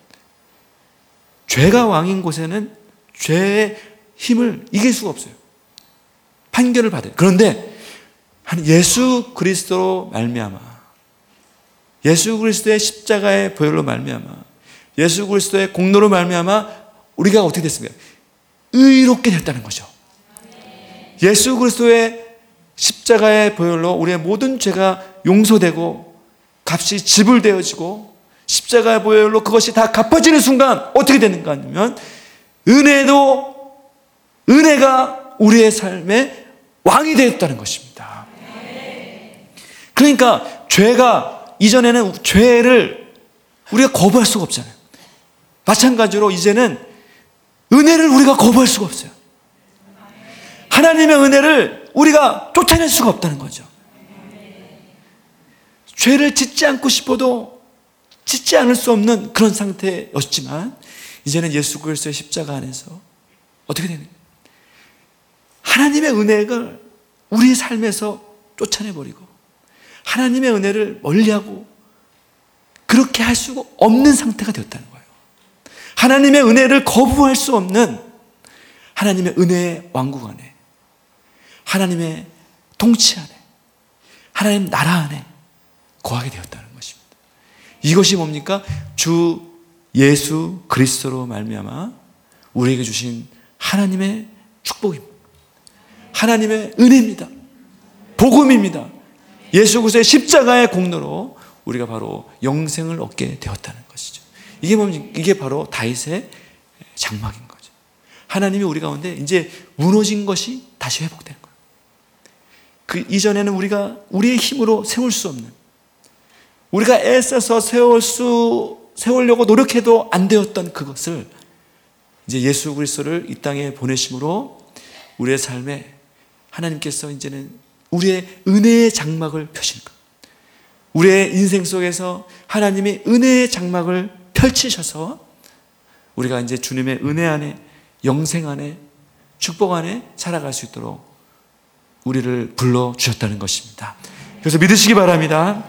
죄가 왕인 곳에는 죄의 힘을 이길 수가 없어요. 판결을 받아요. 그런데 예수 그리스도로 말미암아, 예수 그리스도의 십자가의 보혈로 말미암아, 예수 그리스도의 공로로 말미암아 우리가 어떻게 됐습니까? 의롭게 됐다는 거죠. 예수 그리스도의 십자가의 보혈로 우리의 모든 죄가 용서되고 값이 지불되어지고, 십자가의 보혈로 그것이 다 갚아지는 순간 어떻게 되는가 하면 은혜도, 은혜가 우리의 삶의 왕이 되었다는 것입니다. 그러니까 죄가, 이전에는 죄를 우리가 거부할 수가 없잖아요. 마찬가지로 이제는 은혜를 우리가 거부할 수가 없어요. 하나님의 은혜를 우리가 쫓아낼 수가 없다는 거죠. 죄를 짓지 않고 싶어도 짓지 않을 수 없는 그런 상태였지만, 이제는 예수 그리스도의 십자가 안에서 어떻게 되는 거예요? 하나님의 은혜가 우리 삶에서 쫓아내버리고 하나님의 은혜를 멀리하고 그렇게 할 수가 없는 상태가 되었다는 거예요. 하나님의 은혜를 거부할 수 없는 하나님의 은혜의 왕국 안에, 하나님의 통치 안에, 하나님 나라 안에 거하게 되었다는 것입니다. 이것이 뭡니까? 주 예수 그리스도로 말미암아 우리에게 주신 하나님의 축복입니다. 하나님의 은혜입니다. 복음입니다. 예수 그리스도의 십자가의 공로로 우리가 바로 영생을 얻게 되었다는 것이죠. 이게 뭡니까? 이게 바로 다윗의 장막인 거죠. 하나님이 우리 가운데 이제 무너진 것이 다시 회복되는 거예요. 그 이전에는 우리가 우리의 힘으로 세울 수 없는, 우리가 애써서 세울 수 세우려고 노력해도 안 되었던 그것을 이제 예수 그리스도를 이 땅에 보내심으로 우리의 삶에 하나님께서 이제는 우리의 은혜의 장막을 펴신 것, 우리의 인생 속에서 하나님이 은혜의 장막을 펼치셔서 우리가 이제 주님의 은혜 안에, 영생 안에, 축복 안에 살아갈 수 있도록 우리를 불러주셨다는 것입니다. 그래서 믿으시기 바랍니다.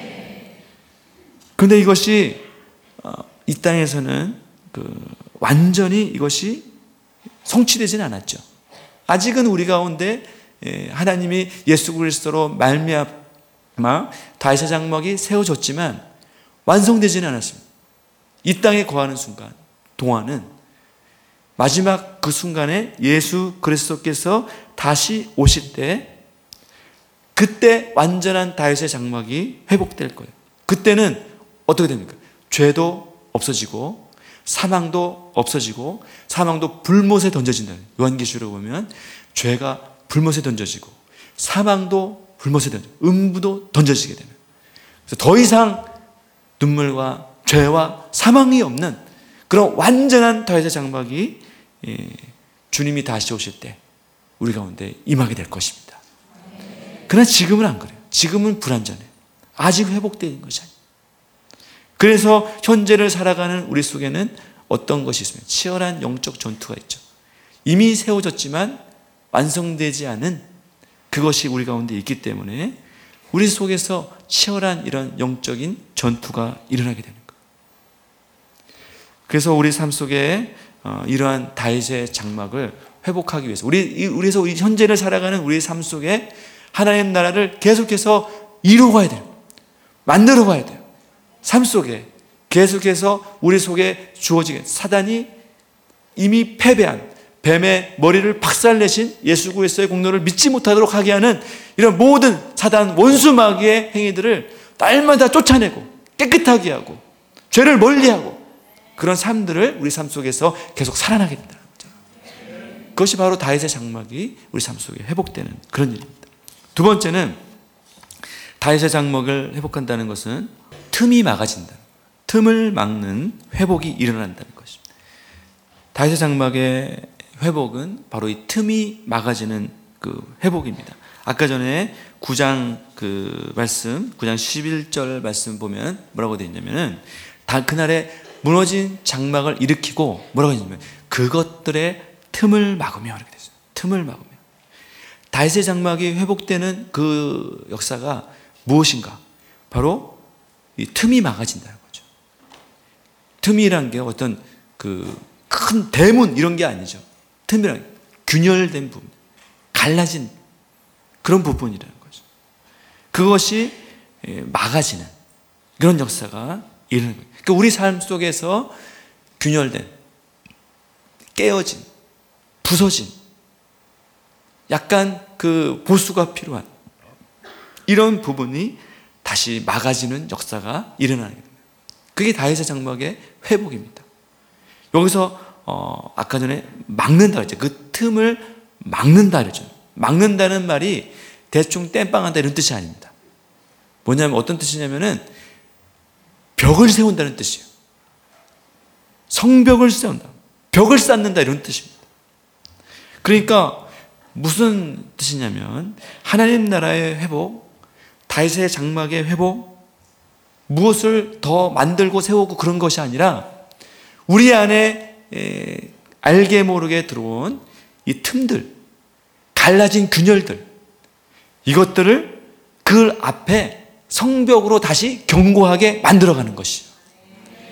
그런데 이것이 이 땅에서는 그 완전히 이것이 성취되지는 않았죠. 아직은 우리 가운데 하나님이 예수 그리스도로 말미암아 다윗의 장막이 세워졌지만 완성되지는 않았습니다. 이 땅에 거하는 순간 동안은 마지막 그 순간에 예수 그리스도께서 다시 오실 때 그때 완전한 다윗의 장막이 회복될 거예요. 그때는 어떻게 됩니까? 죄도 없어지고 사망도 없어지고, 사망도 불못에 던져진다. 요한계시록에 보면 죄가 불못에 던져지고 사망도 불못에 던져, 음부도 던져지게 되는, 그래서 더 이상 눈물과 죄와 사망이 없는 그런 완전한 다윗의 장막이 주님이 다시 오실 때 우리 가운데 임하게 될 것입니다. 그러나 지금은 안 그래요. 지금은 불완전해요. 아직 회복되는 것이 아니에요. 그래서 현재를 살아가는 우리 속에는 어떤 것이 있으면 치열한 영적 전투가 있죠. 이미 세워졌지만 완성되지 않은 그것이 우리 가운데 있기 때문에 우리 속에서 치열한 이런 영적인 전투가 일어나게 되는 거예요. 그래서 우리 삶 속에 이러한 다윗의 장막을 회복하기 위해서, 우리 우리에서 우리 현재를 살아가는 우리 삶 속에 하나님 나라를 계속해서 이루어가야 돼요. 만들어 가야 돼요. 삶 속에 계속해서 우리 속에 주어지게, 사단이 이미 패배한 뱀의 머리를 박살내신 예수 그리스도의 공로를 믿지 못하도록 하게 하는 이런 모든 사단 원수 마귀의 행위들을 날마다 쫓아내고 깨끗하게 하고 죄를 멀리하고 그런 삶들을 우리 삶 속에서 계속 살아나게 된다는 거죠. 그것이 바로 다윗의 장막이 우리 삶 속에 회복되는 그런 일입니다. 두 번째는 다윗의 장막을 회복한다는 것은 틈이 막아진다. 틈을 막는 회복이 일어난다는 것입니다. 다윗의 장막의 회복은 바로 이 틈이 막아지는 그 회복입니다. 아까 전에 구 장 그 말씀, 구 장 십일 절 말씀 보면 뭐라고 되어 있냐면은 다 그날에 무너진 장막을 일으키고 뭐라고 했냐면 그것들의 틈을 막으며 이렇게 됐어요. 틈을 막으며. 다윗의 장막이 회복되는 그 역사가 무엇인가? 바로 이 틈이 막아진다는 거죠. 틈이란 게 어떤 그 큰 대문 이런 게 아니죠. 틈이란 게 균열된 부분, 갈라진 그런 부분이라는 거죠. 그것이 막아지는 그런 역사가 일어나는 거예요. 그러니까 우리 삶 속에서 균열된, 깨어진, 부서진, 약간 그 보수가 필요한 이런 부분이 다시 막아지는 역사가 일어나는 겁니다. 그게 다윗의 장막의 회복입니다. 여기서 어, 아까 전에 막는다 그랬죠. 그 틈을 막는다 그랬죠. 막는다는 말이 대충 땜빵한다 이런 뜻이 아닙니다. 뭐냐면 어떤 뜻이냐면은 벽을 세운다는 뜻이에요. 성벽을 세운다. 벽을 쌓는다 이런 뜻입니다. 그러니까 무슨 뜻이냐면 하나님 나라의 회복, 다윗의 장막의 회복, 무엇을 더 만들고 세우고 그런 것이 아니라 우리 안에 에, 알게 모르게 들어온 이 틈들, 갈라진 균열들, 이것들을 그 앞에 성벽으로 다시 견고하게 만들어가는 것이에요. 그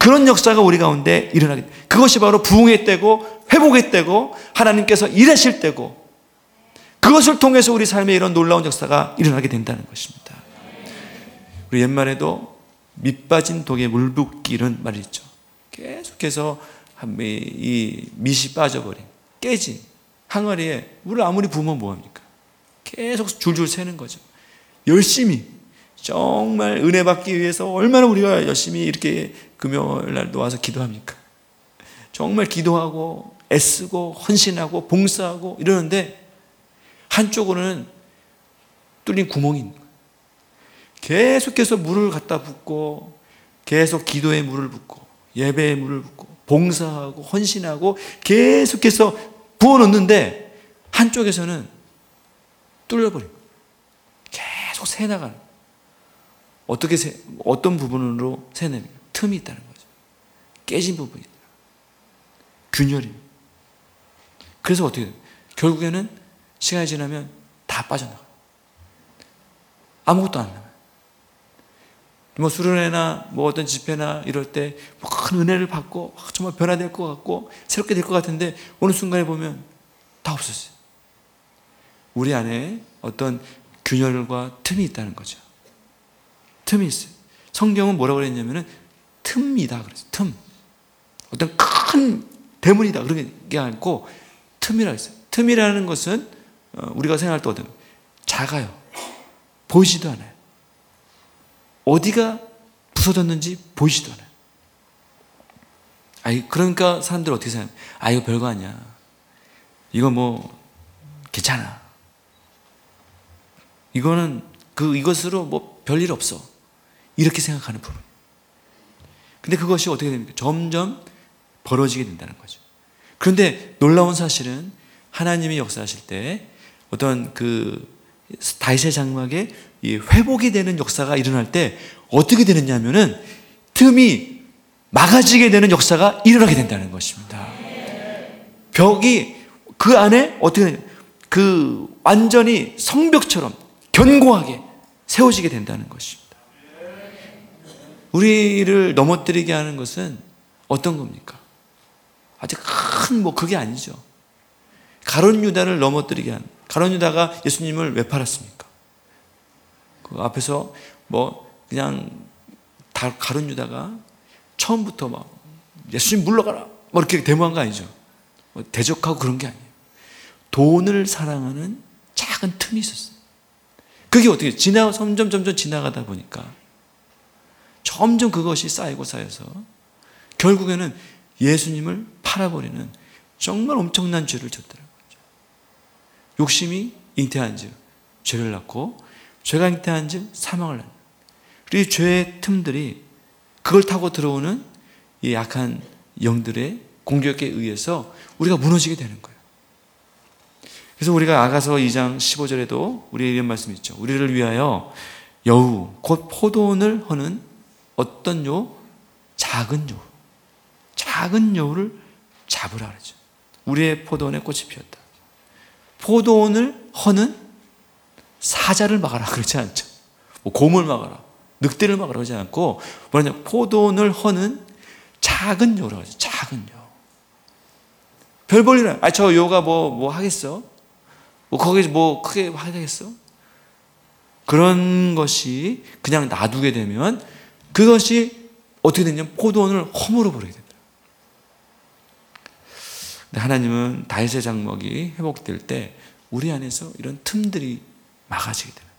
그런 역사가 우리 가운데 일어나게 됩니다. 그것이 바로 부흥의 때고 회복의 때고 하나님께서 일하실 때고 그것을 통해서 우리 삶에 이런 놀라운 역사가 일어나게 된다는 것입니다. 우리 옛말에도 밑 빠진 독에 물 붓기 이런 말이 있죠. 계속해서 이 밑이 빠져버린 깨진 항아리에 물을 아무리 부으면 뭐합니까? 계속 줄줄 새는 거죠. 열심히 정말 은혜 받기 위해서 얼마나 우리가 열심히 이렇게 금요일날 와서 기도합니까? 정말 기도하고 애쓰고 헌신하고 봉사하고 이러는데 한쪽으로는 뚫린 구멍이 있는 거예요. 계속해서 물을 갖다 붓고 계속 기도에 물을 붓고 예배에 물을 붓고 봉사하고 헌신하고 계속해서 부어놓는데 한쪽에서는 뚫려버린 거예요. 계속 새나가는 거예요. 어떻게 새, 어떤 부분으로 새냅니까? 틈이 있다는 거죠. 깨진 부분이 있다. 균열입니다. 그래서 어떻게 돼요? 결국에는 시간이 지나면 다 빠져나가요. 아무것도 안 남아요. 뭐 수련회나 뭐 어떤 집회나 이럴 때 큰 은혜를 받고 정말 변화될 것 같고 새롭게 될 것 같은데 어느 순간에 보면 다 없었어요. 우리 안에 어떤 균열과 틈이 있다는 거죠. 틈이 있어요. 성경은 뭐라고 그랬냐면은 틈이다 그랬어요. 틈. 어떤 큰 대문이다 그런 게 아니고 틈이라고 했어요. 틈이라는 것은 우리가 생각할 때 어떤 작아요. 보이지도 않아요. 어디가 부서졌는지 보이지도 않아요. 아이, 그러니까 사람들 어떻게 생각해요? 아, 이거 별거 아니야. 이거 뭐, 괜찮아. 이거는, 그, 이것으로 뭐, 별일 없어. 이렇게 생각하는 부분. 근데 그것이 어떻게 됩니까? 점점 벌어지게 된다는 거죠. 그런데 놀라운 사실은 하나님이 역사하실 때 어떤 그, 다윗의 장막에 이 회복이 되는 역사가 일어날 때 어떻게 되느냐 하면은 틈이 막아지게 되는 역사가 일어나게 된다는 것입니다. 벽이 그 안에 어떻게 되냐, 그 완전히 성벽처럼 견고하게 세워지게 된다는 것입니다. 우리를 넘어뜨리게 하는 것은 어떤 겁니까? 아주 큰 뭐 그게 아니죠. 가룟 유다를 넘어뜨리게 한, 가룟 유다가 예수님을 왜 팔았습니까? 그 앞에서 뭐 그냥 다 가룟 유다가 처음부터 막 예수님 물러가라 뭐 이렇게 데모한 거 아니죠. 뭐 대적하고 그런 게 아니에요. 돈을 사랑하는 작은 틈이 있었어요. 그게 어떻게 지나 점점 점점 지나가다 보니까 점점 그것이 쌓이고 쌓여서 결국에는 예수님을 팔아버리는 정말 엄청난 죄를 졌더라고요. 욕심이 잉태한 즉 죄를 낳고 죄가 잉태한 즉 사망을 낳는, 그리고 죄의 틈들이 그걸 타고 들어오는 이 약한 영들의 공격에 의해서 우리가 무너지게 되는 거예요. 그래서 우리가 아가서 이 장 십오 절에도 우리의 이런 말씀이 있죠. 우리를 위하여 여우 곧 포도원을 허는 어떤 여우? 작은 여우, 작은 여우를 잡으라 그러죠. 우리의 포도원에 꽃이 피었다. 포도원을 허는 사자를 막아라 그러지 않죠. 뭐 곰을 막아라, 늑대를 막아라 그러지 않고 뭐냐, 포도원을 허는 작은 여우라고 하죠. 작은 여우. 별 볼일 아, 저 여우가 뭐, 뭐 하겠어? 뭐 거기 뭐 크게 하겠어? 그런 것이 그냥 놔두게 되면 그것이 어떻게 되냐면 포도원을 허물어 버리게 됩니다. 근데 하나님은 다윗의 장막이 회복될 때 우리 안에서 이런 틈들이 막아지게 되는,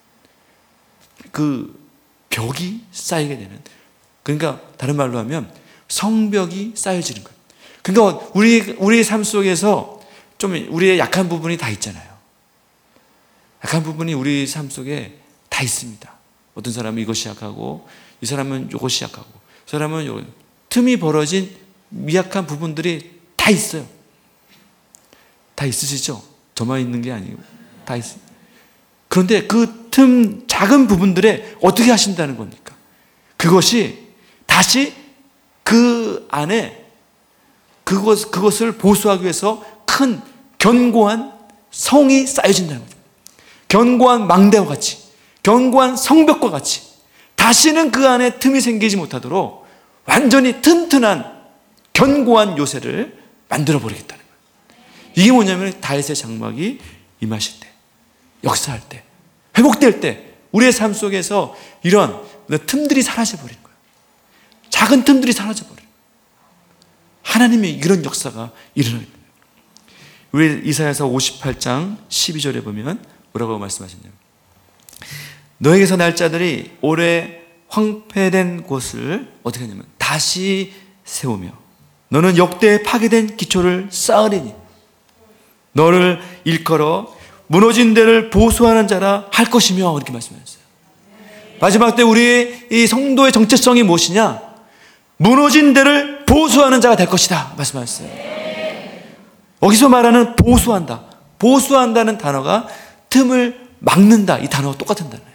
그 벽이 쌓이게 되는, 그러니까 다른 말로 하면 성벽이 쌓여지는 거예요. 그러니까 우리 우리의 삶 속에서 좀 우리의 약한 부분이 다 있잖아요. 약한 부분이 우리 삶 속에 다 있습니다. 어떤 사람은 이것이 약하고 이 사람은 이것이 약하고 이 사람은 요 틈이 벌어진 미약한 부분들이 다 있어요. 다 있으시죠? 저만 있는 게 아니고 다 있어요. 그런데 그 틈 작은 부분들에 어떻게 하신다는 겁니까? 그것이 다시 그 안에 그것, 그것을 보수하기 위해서 큰 견고한 성이 쌓여진다는 거죠. 견고한 망대와 같이, 견고한 성벽과 같이 다시는 그 안에 틈이 생기지 못하도록 완전히 튼튼한 견고한 요새를 만들어 버리겠다는 거예요. 이게 뭐냐면 다윗의 장막이 임하실 때, 역사할 때, 회복될 때 우리의 삶 속에서 이런 틈들이 사라져 버리는 거예요. 작은 틈들이 사라져 버려요. 하나님의 이런 역사가 일어나게 됩니다. 우리 이사야서 오십팔 장 십이 절에 보면 뭐라고 말씀하셨냐면, 너에게서 날 자들이 오래 황폐된 곳을 어떻게 하냐면 다시 세우며 너는 역대 파괴된 기초를 쌓으리니 너를 일컬어 무너진 데를 보수하는 자라 할 것이며, 이렇게 말씀하셨어요. 마지막 때 우리 이 성도의 정체성이 무엇이냐? 무너진 데를 보수하는 자가 될 것이다 말씀하셨어요. 여기서 말하는 보수한다, 보수한다는 단어가 틈을 막는다, 이 단어가 똑같은 단어예요.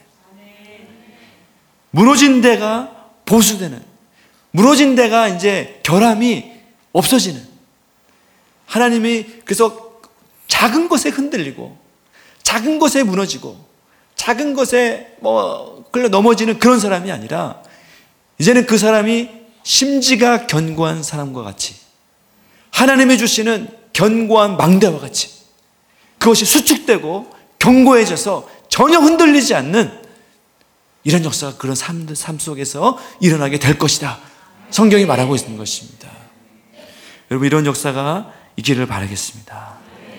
무너진 데가 보수되는, 무너진 데가 이제 결함이 없어지는, 하나님이 그래서 작은 것에 흔들리고 작은 것에 무너지고 작은 것에 뭐 끌려 넘어지는 그런 사람이 아니라 이제는 그 사람이 심지가 견고한 사람과 같이, 하나님이 주시는 견고한 망대와 같이 그것이 수축되고 견고해져서 전혀 흔들리지 않는 이런 역사가 그런 삶, 삶 속에서 일어나게 될 것이다, 성경이 말하고 있는 것입니다. 여러분, 이런 역사가 있기를 바라겠습니다.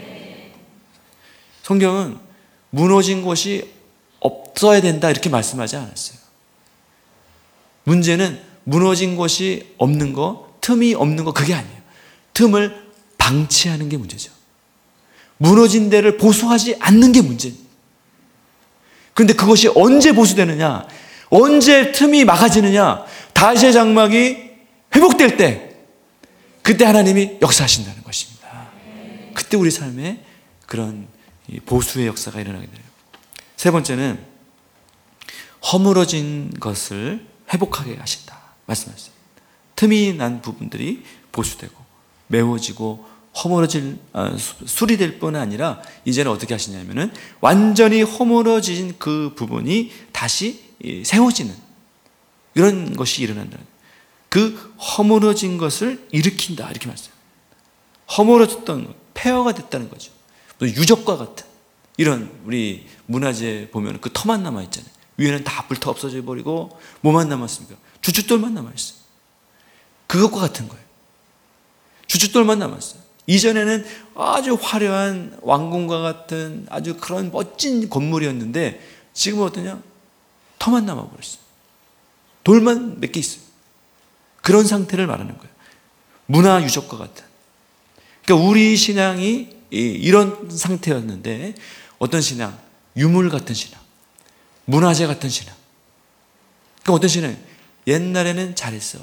성경은 무너진 곳이 없어야 된다 이렇게 말씀하지 않았어요. 문제는 무너진 곳이 없는 거, 틈이 없는 거, 그게 아니에요. 틈을 방치하는 게 문제죠. 무너진 데를 보수하지 않는 게 문제예요. 그런데 그것이 언제 보수되느냐, 언제 틈이 막아지느냐, 다윗의 장막이 회복될 때, 그때 하나님이 역사하신다는 것입니다. 그때 우리 삶에 그런 보수의 역사가 일어나게 돼요. 세 번째는 허물어진 것을 회복하게 하신다 말씀하셨어요. 틈이 난 부분들이 보수되고 메워지고 허물어질, 아, 수리될 뿐 아니라 이제는 어떻게 하시냐면은 완전히 허물어진 그 부분이 다시 세워지는 이런 것이 일어난다. 그 허물어진 것을 일으킨다 이렇게 말씀해요. 허물어졌던 것, 폐허가 됐다는 거죠. 또 유적과 같은 이런 우리 문화재 보면 그 터만 남아 있잖아요. 위에는 다 불타 없어져 버리고 뭐만 남았습니까? 주춧돌만 남아 있어요. 그것과 같은 거예요. 주춧돌만 남았어요. 이전에는 아주 화려한 왕궁과 같은 아주 그런 멋진 건물이었는데 지금은 어떠냐? 터만 남아버렸어요. 돌만 몇 개 있어요. 그런 상태를 말하는 거예요. 문화 유적과 같은. 그러니까 우리 신앙이 이런 상태였는데 어떤 신앙? 유물 같은 신앙, 문화재 같은 신앙. 그러니까 어떤 신앙? 옛날에는 잘했어.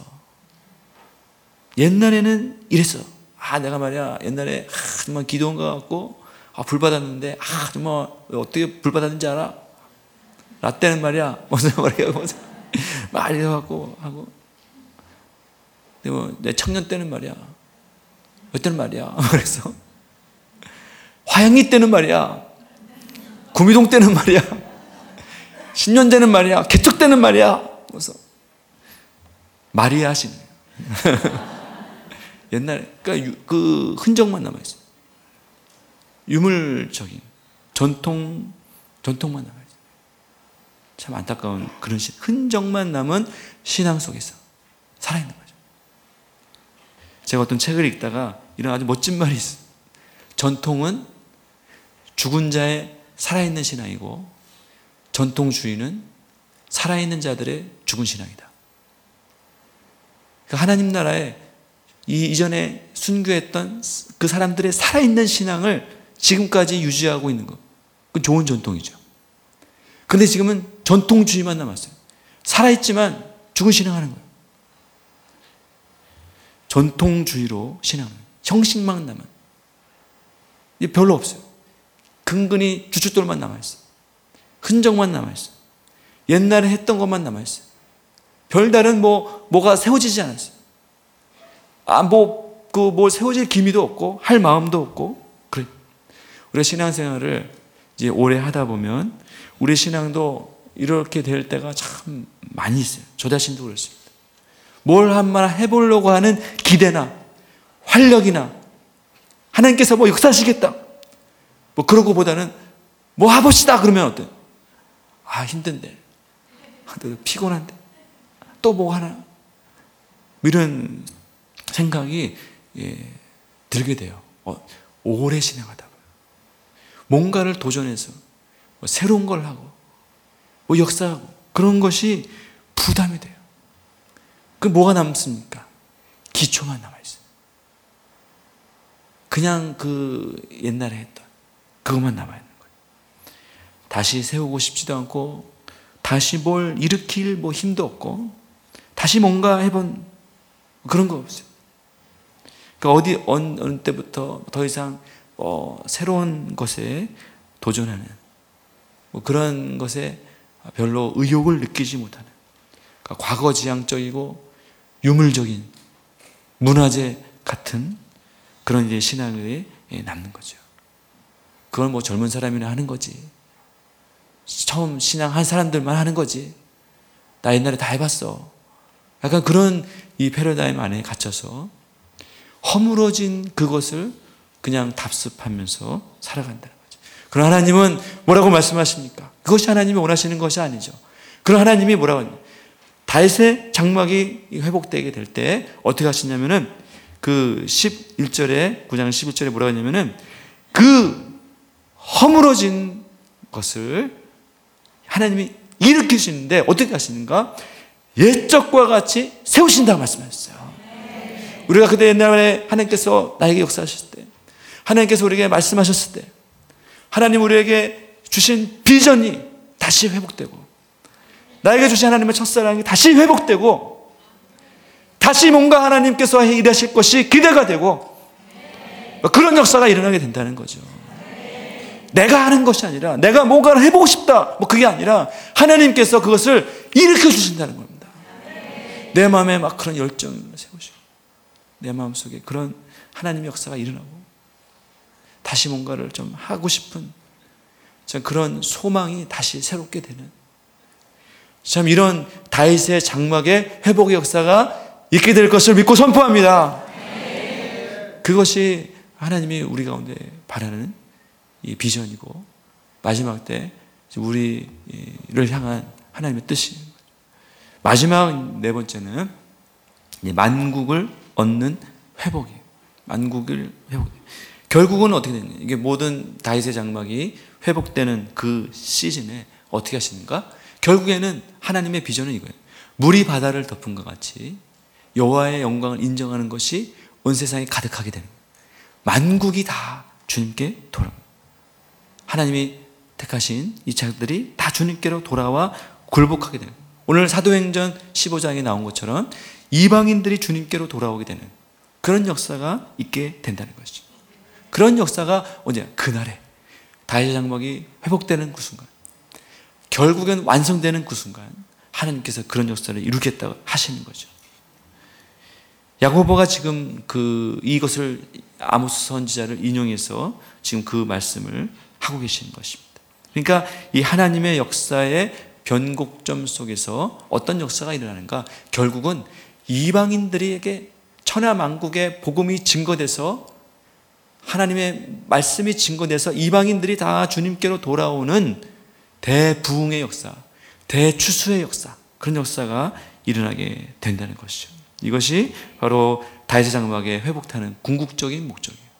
옛날에는 이랬어. 아, 내가 말이야 옛날에 아, 정말 기도원 가갖고 아, 불 받았는데 아, 정말 어떻게 불 받았는지 알아? 나 때는 말이야 무슨 말이야 무슨 막 이래갖고 하고, 근데 뭐 내 청년 때는 말이야, 그때는 말이야 그래서 화양리 때는 말이야, 구미동 때는 말이야, 십 년 때는 말이야, 개척 때는 말이야. 그래서 마리아 하시네. 옛날에 그러니까 그 흔적만 남아 있어요. 유물적인 전통 전통만 남아 있어요. 참 안타까운 그런 신, 흔적만 남은 신앙 속에서 살아있는 거죠. 제가 어떤 책을 읽다가 이런 아주 멋진 말이 있어요. 전통은 죽은 자의 살아있는 신앙이고 전통주의는 살아있는 자들의 죽은 신앙이다. 그러니까 하나님 나라에 이 이전에 순교했던 그 사람들의 살아있는 신앙을 지금까지 유지하고 있는 것, 그건 좋은 전통이죠. 그런데 지금은 전통주의만 남았어요. 살아있지만 죽은 신앙하는 거예요. 전통주의로 신앙하는 거예요. 형식만 남은, 이게 별로 없어요. 근근히 주춧돌만 남아있어요. 흔적만 남아있어요. 옛날에 했던 것만 남아있어요. 별다른 뭐 뭐가 세워지지 않았어요. 아, 뭐, 그, 뭐, 세워질 기미도 없고, 할 마음도 없고, 그래. 우리 신앙생활을 이제 오래 하다 보면, 우리 신앙도 이렇게 될 때가 참 많이 있어요. 저 자신도 그렇습니다. 뭘 한번 해보려고 하는 기대나 활력이나 하나님께서 뭐 역사하시겠다 뭐 그런 것보다는 뭐 해봅시다 그러면 어때? 아 힘든데 피곤한데 또 뭐 하나 이런 생각이 예, 들게 돼요. 어, 오래 진행하다 보면 뭔가를 도전해서 뭐 새로운 걸 하고 뭐 역사하고 그런 것이 부담이 돼요. 그 뭐가 남습니까? 기초만 남아있어요. 그냥 그 옛날에 했던 그것만 남아있는 거예요. 다시 세우고 싶지도 않고 다시 뭘 일으킬 뭐 힘도 없고 다시 뭔가 해본 그런 거 없어요. 그러니까 어디 어느, 어느 때부터 더 이상 어, 새로운 것에 도전하는 뭐 그런 것에 별로 의욕을 느끼지 못하는 그러니까 과거지향적이고 유물적인 문화재 같은 그런 이제 신앙이 남는 거죠. 그걸 뭐 젊은 사람이나 하는 거지. 처음 신앙 한 사람들만 하는 거지. 나 옛날에 다 해봤어. 약간 그런 이 패러다임 안에 갇혀서 허물어진 그것을 그냥 답습하면서 살아간다는 거죠. 그럼 하나님은 뭐라고 말씀하십니까? 그것이 하나님이 원하시는 것이 아니죠. 그럼 하나님이 뭐라고 하냐? 다윗의 장막이 회복되게 될 때 어떻게 하시냐면은 그 십일 절에 구 장 십일 절에 뭐라고 하냐면은 그 허물어진 것을 하나님이 일으키시는데 어떻게 하시는가? 옛적과 같이 세우신다고 말씀하셨어요. 우리가 그때 옛날에 하나님께서 나에게 역사하셨을 때 하나님께서 우리에게 말씀하셨을 때 하나님 우리에게 주신 비전이 다시 회복되고 나에게 주신 하나님의 첫사랑이 다시 회복되고 다시 뭔가 하나님께서 일하실 것이 기대가 되고 그런 역사가 일어나게 된다는 거죠. 내가 하는 것이 아니라 내가 뭔가를 해보고 싶다 뭐 그게 아니라 하나님께서 그것을 일으켜 주신다는 겁니다. 내 마음에 막 그런 열정을 세우시고 내 마음속에 그런 하나님의 역사가 일어나고 다시 뭔가를 좀 하고 싶은 참 그런 소망이 다시 새롭게 되는 참 이런 다윗의 장막의 회복의 역사가 있게 될 것을 믿고 선포합니다. 그것이 하나님이 우리 가운데 바라는 이 비전이고 마지막 때 우리를 향한 하나님의 뜻이에요. 마지막 네 번째는 만국을 얻는 회복이에요. 만국을 회복. 결국은 어떻게 되냐? 이게 모든 다윗의 장막이 회복되는 그 시즌에 어떻게 하시는가? 결국에는 하나님의 비전은 이거예요. 물이 바다를 덮은 것 같이 여호와의 영광을 인정하는 것이 온 세상에 가득하게 되는 거예요. 만국이 다 주님께 돌아옵니다. 하나님이 택하신 이 자들이 다 주님께로 돌아와 굴복하게 되는 거예요. 오늘 사도행전 십오 장에 나온 것처럼 이방인들이 주님께로 돌아오게 되는 그런 역사가 있게 된다는 것이죠. 그런 역사가 언제? 그날에 다윗의 장막이 회복되는 그 순간, 결국엔 완성되는 그 순간 하나님께서 그런 역사를 이루겠다고 하시는 거죠. 야고보가 지금 그 이것을 아모스 선지자를 인용해서 지금 그 말씀을 하고 계시는 것입니다. 그러니까 이 하나님의 역사의 변곡점 속에서 어떤 역사가 일어나는가? 결국은 이방인들에게 천하만국의 복음이 증거돼서 하나님의 말씀이 증거돼서 이방인들이 다 주님께로 돌아오는 대부흥의 역사, 대추수의 역사, 그런 역사가 일어나게 된다는 것이죠. 이것이 바로 다윗의 장막의 회복하는 궁극적인 목적이에요.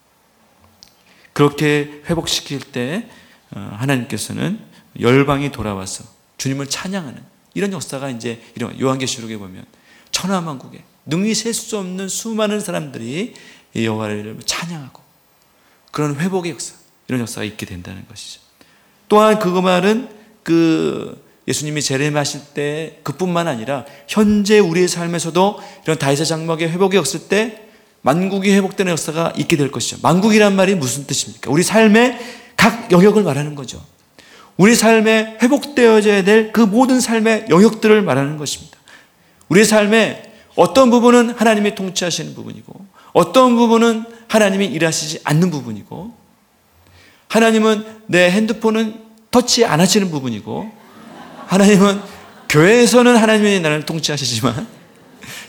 그렇게 회복시킬 때 하나님께서는 열방이 돌아와서 주님을 찬양하는 이런 역사가 이제 이런 요한계시록에 보면 천하만국에 능히 셀 수 없는 수많은 사람들이 여호와를 찬양하고 그런 회복의 역사, 이런 역사가 있게 된다는 것이죠. 또한 그 말은 그 예수님이 재림하실 때 그뿐만 아니라 현재 우리의 삶에서도 이런 다윗의 장막의 회복이 없을 때 만국이 회복되는 역사가 있게 될 것이죠. 만국이란 말이 무슨 뜻입니까? 우리 삶의 각 영역을 말하는 거죠. 우리 삶에 회복되어져야 될 그 모든 삶의 영역들을 말하는 것입니다. 우리 삶에 어떤 부분은 하나님이 통치하시는 부분이고 어떤 부분은 하나님이 일하시지 않는 부분이고 하나님은 내 핸드폰은 터치 안 하시는 부분이고 하나님은 교회에서는 하나님이 나를 통치하시지만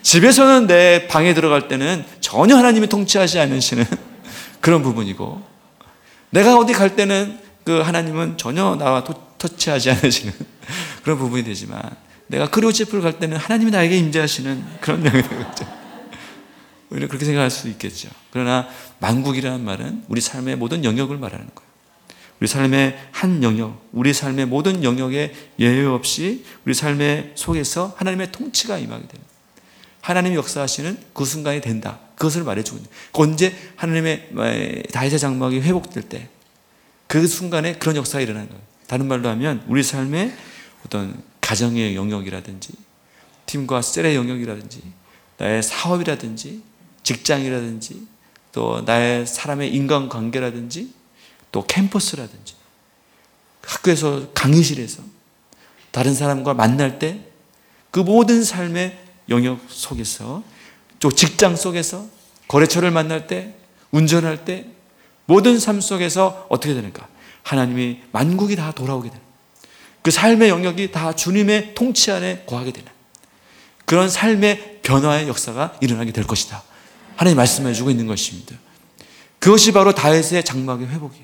집에서는 내 방에 들어갈 때는 전혀 하나님이 통치하지 않으시는 그런 부분이고, 내가 어디 갈 때는 그 하나님은 전혀 나와 터치하지 않으시는 그런 부분이 되지만, 내가 크루지프를 갈 때는 하나님이 나에게 임재하시는 그런 영이 되겠죠. 우리는 그렇게 생각할 수 있겠죠. 그러나 만국이라는 말은 우리 삶의 모든 영역을 말하는 거예요. 우리 삶의 한 영역, 우리 삶의 모든 영역에 예외 없이 우리 삶의 속에서 하나님의 통치가 임하게 되는, 하나님이 역사하시는 그 순간이 된다, 그것을 말해주고 있는, 언제 하나님의 다윗의 장막이 회복될 때 그 순간에 그런 역사가 일어나는 거예요. 다른 말로 하면 우리 삶의 어떤 가정의 영역이라든지 팀과 셀의 영역이라든지 나의 사업이라든지 직장이라든지 또 나의 사람의 인간관계라든지 또 캠퍼스라든지 학교에서 강의실에서 다른 사람과 만날 때 그 모든 삶의 영역 속에서, 또 직장 속에서, 거래처를 만날 때, 운전할 때, 모든 삶 속에서 어떻게 되는가? 하나님이 만국이 다 돌아오게 되는, 그 삶의 영역이 다 주님의 통치 안에 거하게 되는 그런 삶의 변화의 역사가 일어나게 될 것이다, 하나님 말씀해 주고 있는 것입니다. 그것이 바로 다윗의 장막의 회복이에요.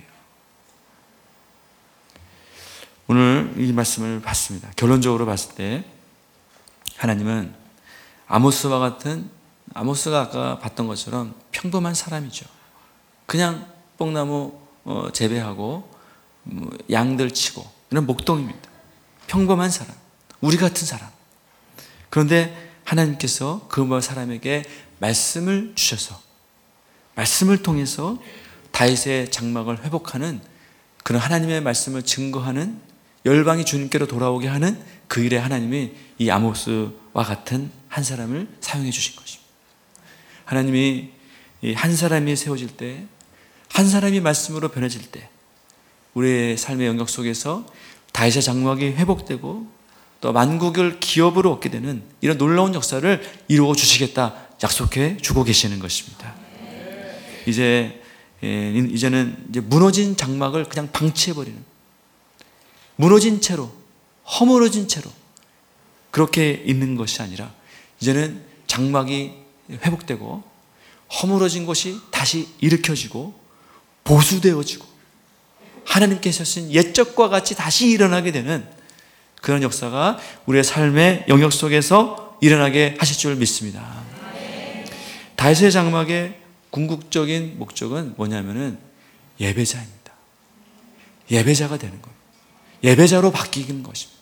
오늘 이 말씀을 봤습니다. 결론적으로 봤을 때 하나님은 아모스와 같은, 아모스가 아까 봤던 것처럼 평범한 사람이죠. 그냥 뽕나무 재배하고 양들 치고 이런 목동입니다. 평범한 사람, 우리 같은 사람. 그런데 하나님께서 그 사람에게 말씀을 주셔서 말씀을 통해서 다윗의 장막을 회복하는, 그런 하나님의 말씀을 증거하는, 열방이 주님께로 돌아오게 하는 그 일에 하나님이 이 아모스와 같은 한 사람을 사용해 주신 것입니다. 하나님이 한 사람이 세워질 때, 한 사람이 말씀으로 변해질 때 우리의 삶의 영역 속에서 다윗의 장막이 회복되고 또 만국을 기업으로 얻게 되는 이런 놀라운 역사를 이루어 주시겠다 약속해 주고 계시는 것입니다. 이제 이제는 이제 무너진 장막을 그냥 방치해버리는, 무너진 채로, 허물어진 채로 그렇게 있는 것이 아니라 이제는 장막이 회복되고 허물어진 것이 다시 일으켜지고 보수되어지고 하나님께서 하신 옛적과 같이 다시 일어나게 되는 그런 역사가 우리의 삶의 영역 속에서 일어나게 하실 줄 믿습니다. 다윗의 장막의 궁극적인 목적은 뭐냐면은 예배자입니다. 예배자가 되는 거예요. 예배자로 바뀌는 것입니다.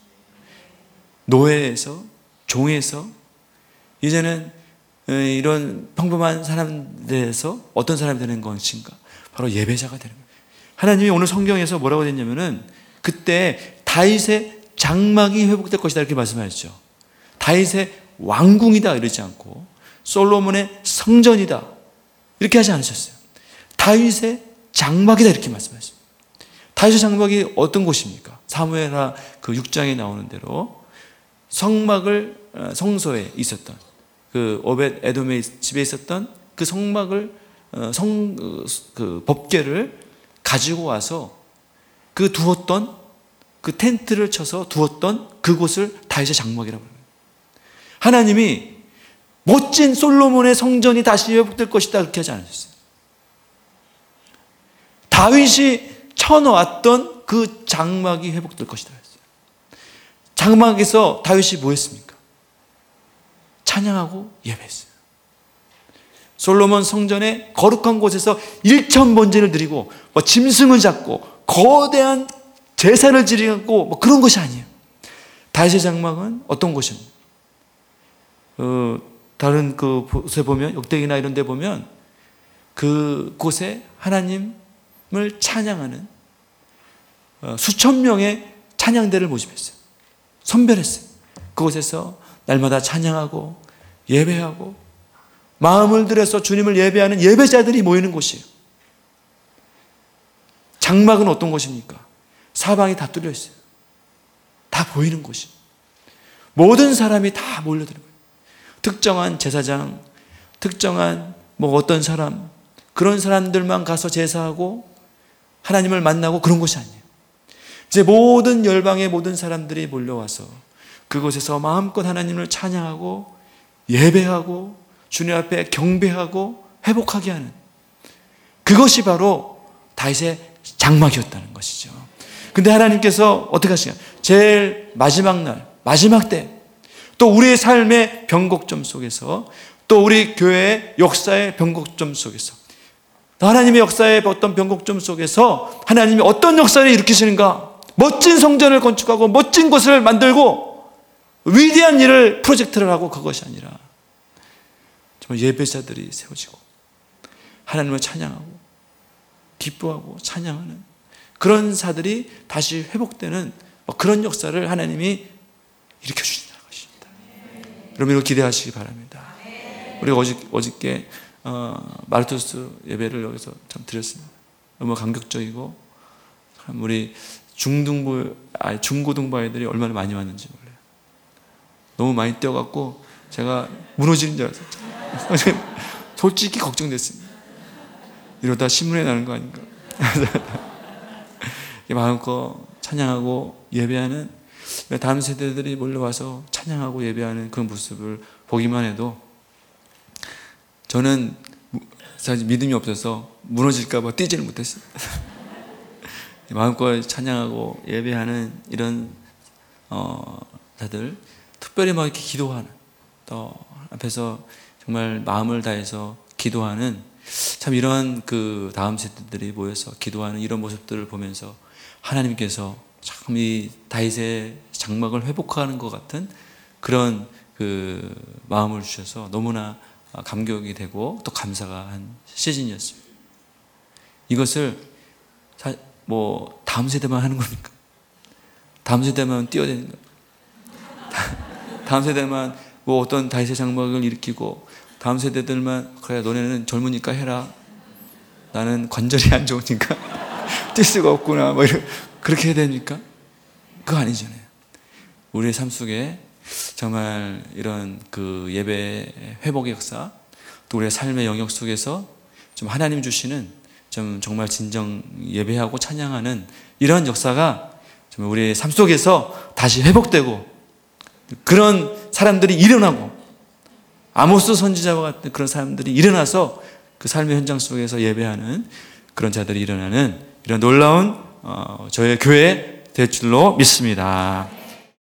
노예에서, 종에서 이제는 이런 평범한 사람들에서 어떤 사람이 되는 것인가? 바로 예배자가 되는 거예요. 하나님이 오늘 성경에서 뭐라고 했냐면은 그때 다윗의 장막이 회복될 것이다 이렇게 말씀하셨죠. 다윗의 왕궁이다 이러지 않고 솔로몬의 성전이다 이렇게 하지 않으셨어요. 다윗의 장막이다 이렇게 말씀하셨어요. 다윗의 장막이 어떤 곳입니까? 사무엘하 그 육 장에 나오는 대로 성막을, 성소에 있었던 그 오벳 에돔의 집에 있었던 그 성막을, 성, 그 법궤를 가지고 와서 그 두었던, 그 텐트를 쳐서 두었던 그곳을 다윗의 장막이라고 합니다. 하나님이 멋진 솔로몬의 성전이 다시 회복될 것이다 그렇게 하지 않으셨어요. 다윗이 쳐놓았던 그 장막이 회복될 것이다 했어요. 장막에서 다윗이 뭐 했습니까? 찬양하고 예배했어요. 솔로몬 성전의 거룩한 곳에서 일천 번제를 드리고 뭐 짐승을 잡고 거대한 제사를 지르고 뭐 그런 것이 아니에요. 다윗의 장막은 어떤 곳입니까? 어, 다른 그 곳에 보면, 역대기나 이런 데 보면 그 곳에 하나님을 찬양하는 수천 명의 찬양대를 모집했어요. 선별했어요. 그곳에서 날마다 찬양하고 예배하고 마음을 들여서 주님을 예배하는 예배자들이 모이는 곳이에요. 장막은 어떤 곳입니까? 사방이 다 뚫려 있어요. 다 보이는 곳이. 모든 사람이 다 몰려드는 거예요. 특정한 제사장, 특정한 뭐 어떤 사람, 그런 사람들만 가서 제사하고 하나님을 만나고 그런 곳이 아니에요. 이제 모든 열방의 모든 사람들이 몰려와서 그곳에서 마음껏 하나님을 찬양하고 예배하고 주님 앞에 경배하고 회복하게 하는, 그것이 바로 다윗의 장막이었다는 것이죠. 근데 하나님께서 어떻게 하시냐? 제일 마지막 날, 마지막 때, 또 우리의 삶의 변곡점 속에서, 또 우리 교회의 역사의 변곡점 속에서, 하나님의 역사의 어떤 변곡점 속에서 하나님이 어떤 역사를 일으키시는가? 멋진 성전을 건축하고 멋진 곳을 만들고 위대한 일을, 프로젝트를 하고, 그것이 아니라 정말 예배자들이 세워지고 하나님을 찬양하고 기뻐하고 찬양하는 그런 사들이 다시 회복되는 그런 역사를 하나님이 일으켜주신다는 것입니다. 여러분, 이거 기대하시기 바랍니다. 우리가 어저, 어저께 어, 마르토스 예배를 여기서 참 드렸습니다. 너무 감격적이고, 참 우리 중등부, 아니 중고등부 아이들이 얼마나 많이 왔는지 몰라요. 너무 많이 뛰어갖고 제가 무너지는 줄 알았어요. 솔직히 걱정됐습니다. 이러다 신문에 나는 거 아닌가. 마음껏 찬양하고 예배하는, 다음 세대들이 몰려와서 찬양하고 예배하는 그 모습을 보기만 해도 저는 사실 믿음이 없어서 무너질까 봐 뛰지를 못했어요. 마음껏 찬양하고 예배하는 이런 어, 자들, 특별히 막 이렇게 기도하는, 또 앞에서 정말 마음을 다해서 기도하는, 참 이런 그 다음 세대들이 모여서 기도하는 이런 모습들을 보면서 하나님께서 참 이 다윗의 장막을 회복하는 것 같은 그런 그 마음을 주셔서 너무나 감격이 되고 또 감사가 한 시즌이었습니다. 이것을 뭐 다음 세대만 하는 겁니까? 다음 세대만 뛰어대는 겁니까? 다음 세대만 뭐 어떤 다윗의 장막을 일으키고 다음 세대들만 그래 너네는 젊으니까 해라, 나는 관절이 안 좋으니까 뛸 수가 없구나, 뭐 이런, 그렇게 해야 됩니까? 그거 아니잖아요. 우리의 삶 속에 정말 이런 그 예배 회복의 역사, 또 우리의 삶의 영역 속에서 좀 하나님 주시는 좀 정말 진정 예배하고 찬양하는 이런 역사가 정말 우리의 삶 속에서 다시 회복되고, 그런 사람들이 일어나고, 아모스 선지자와 같은 그런 사람들이 일어나서 그 삶의 현장 속에서 예배하는 그런 자들이 일어나는 이런 놀라운 어, 저의 교회 될 줄로 믿습니다.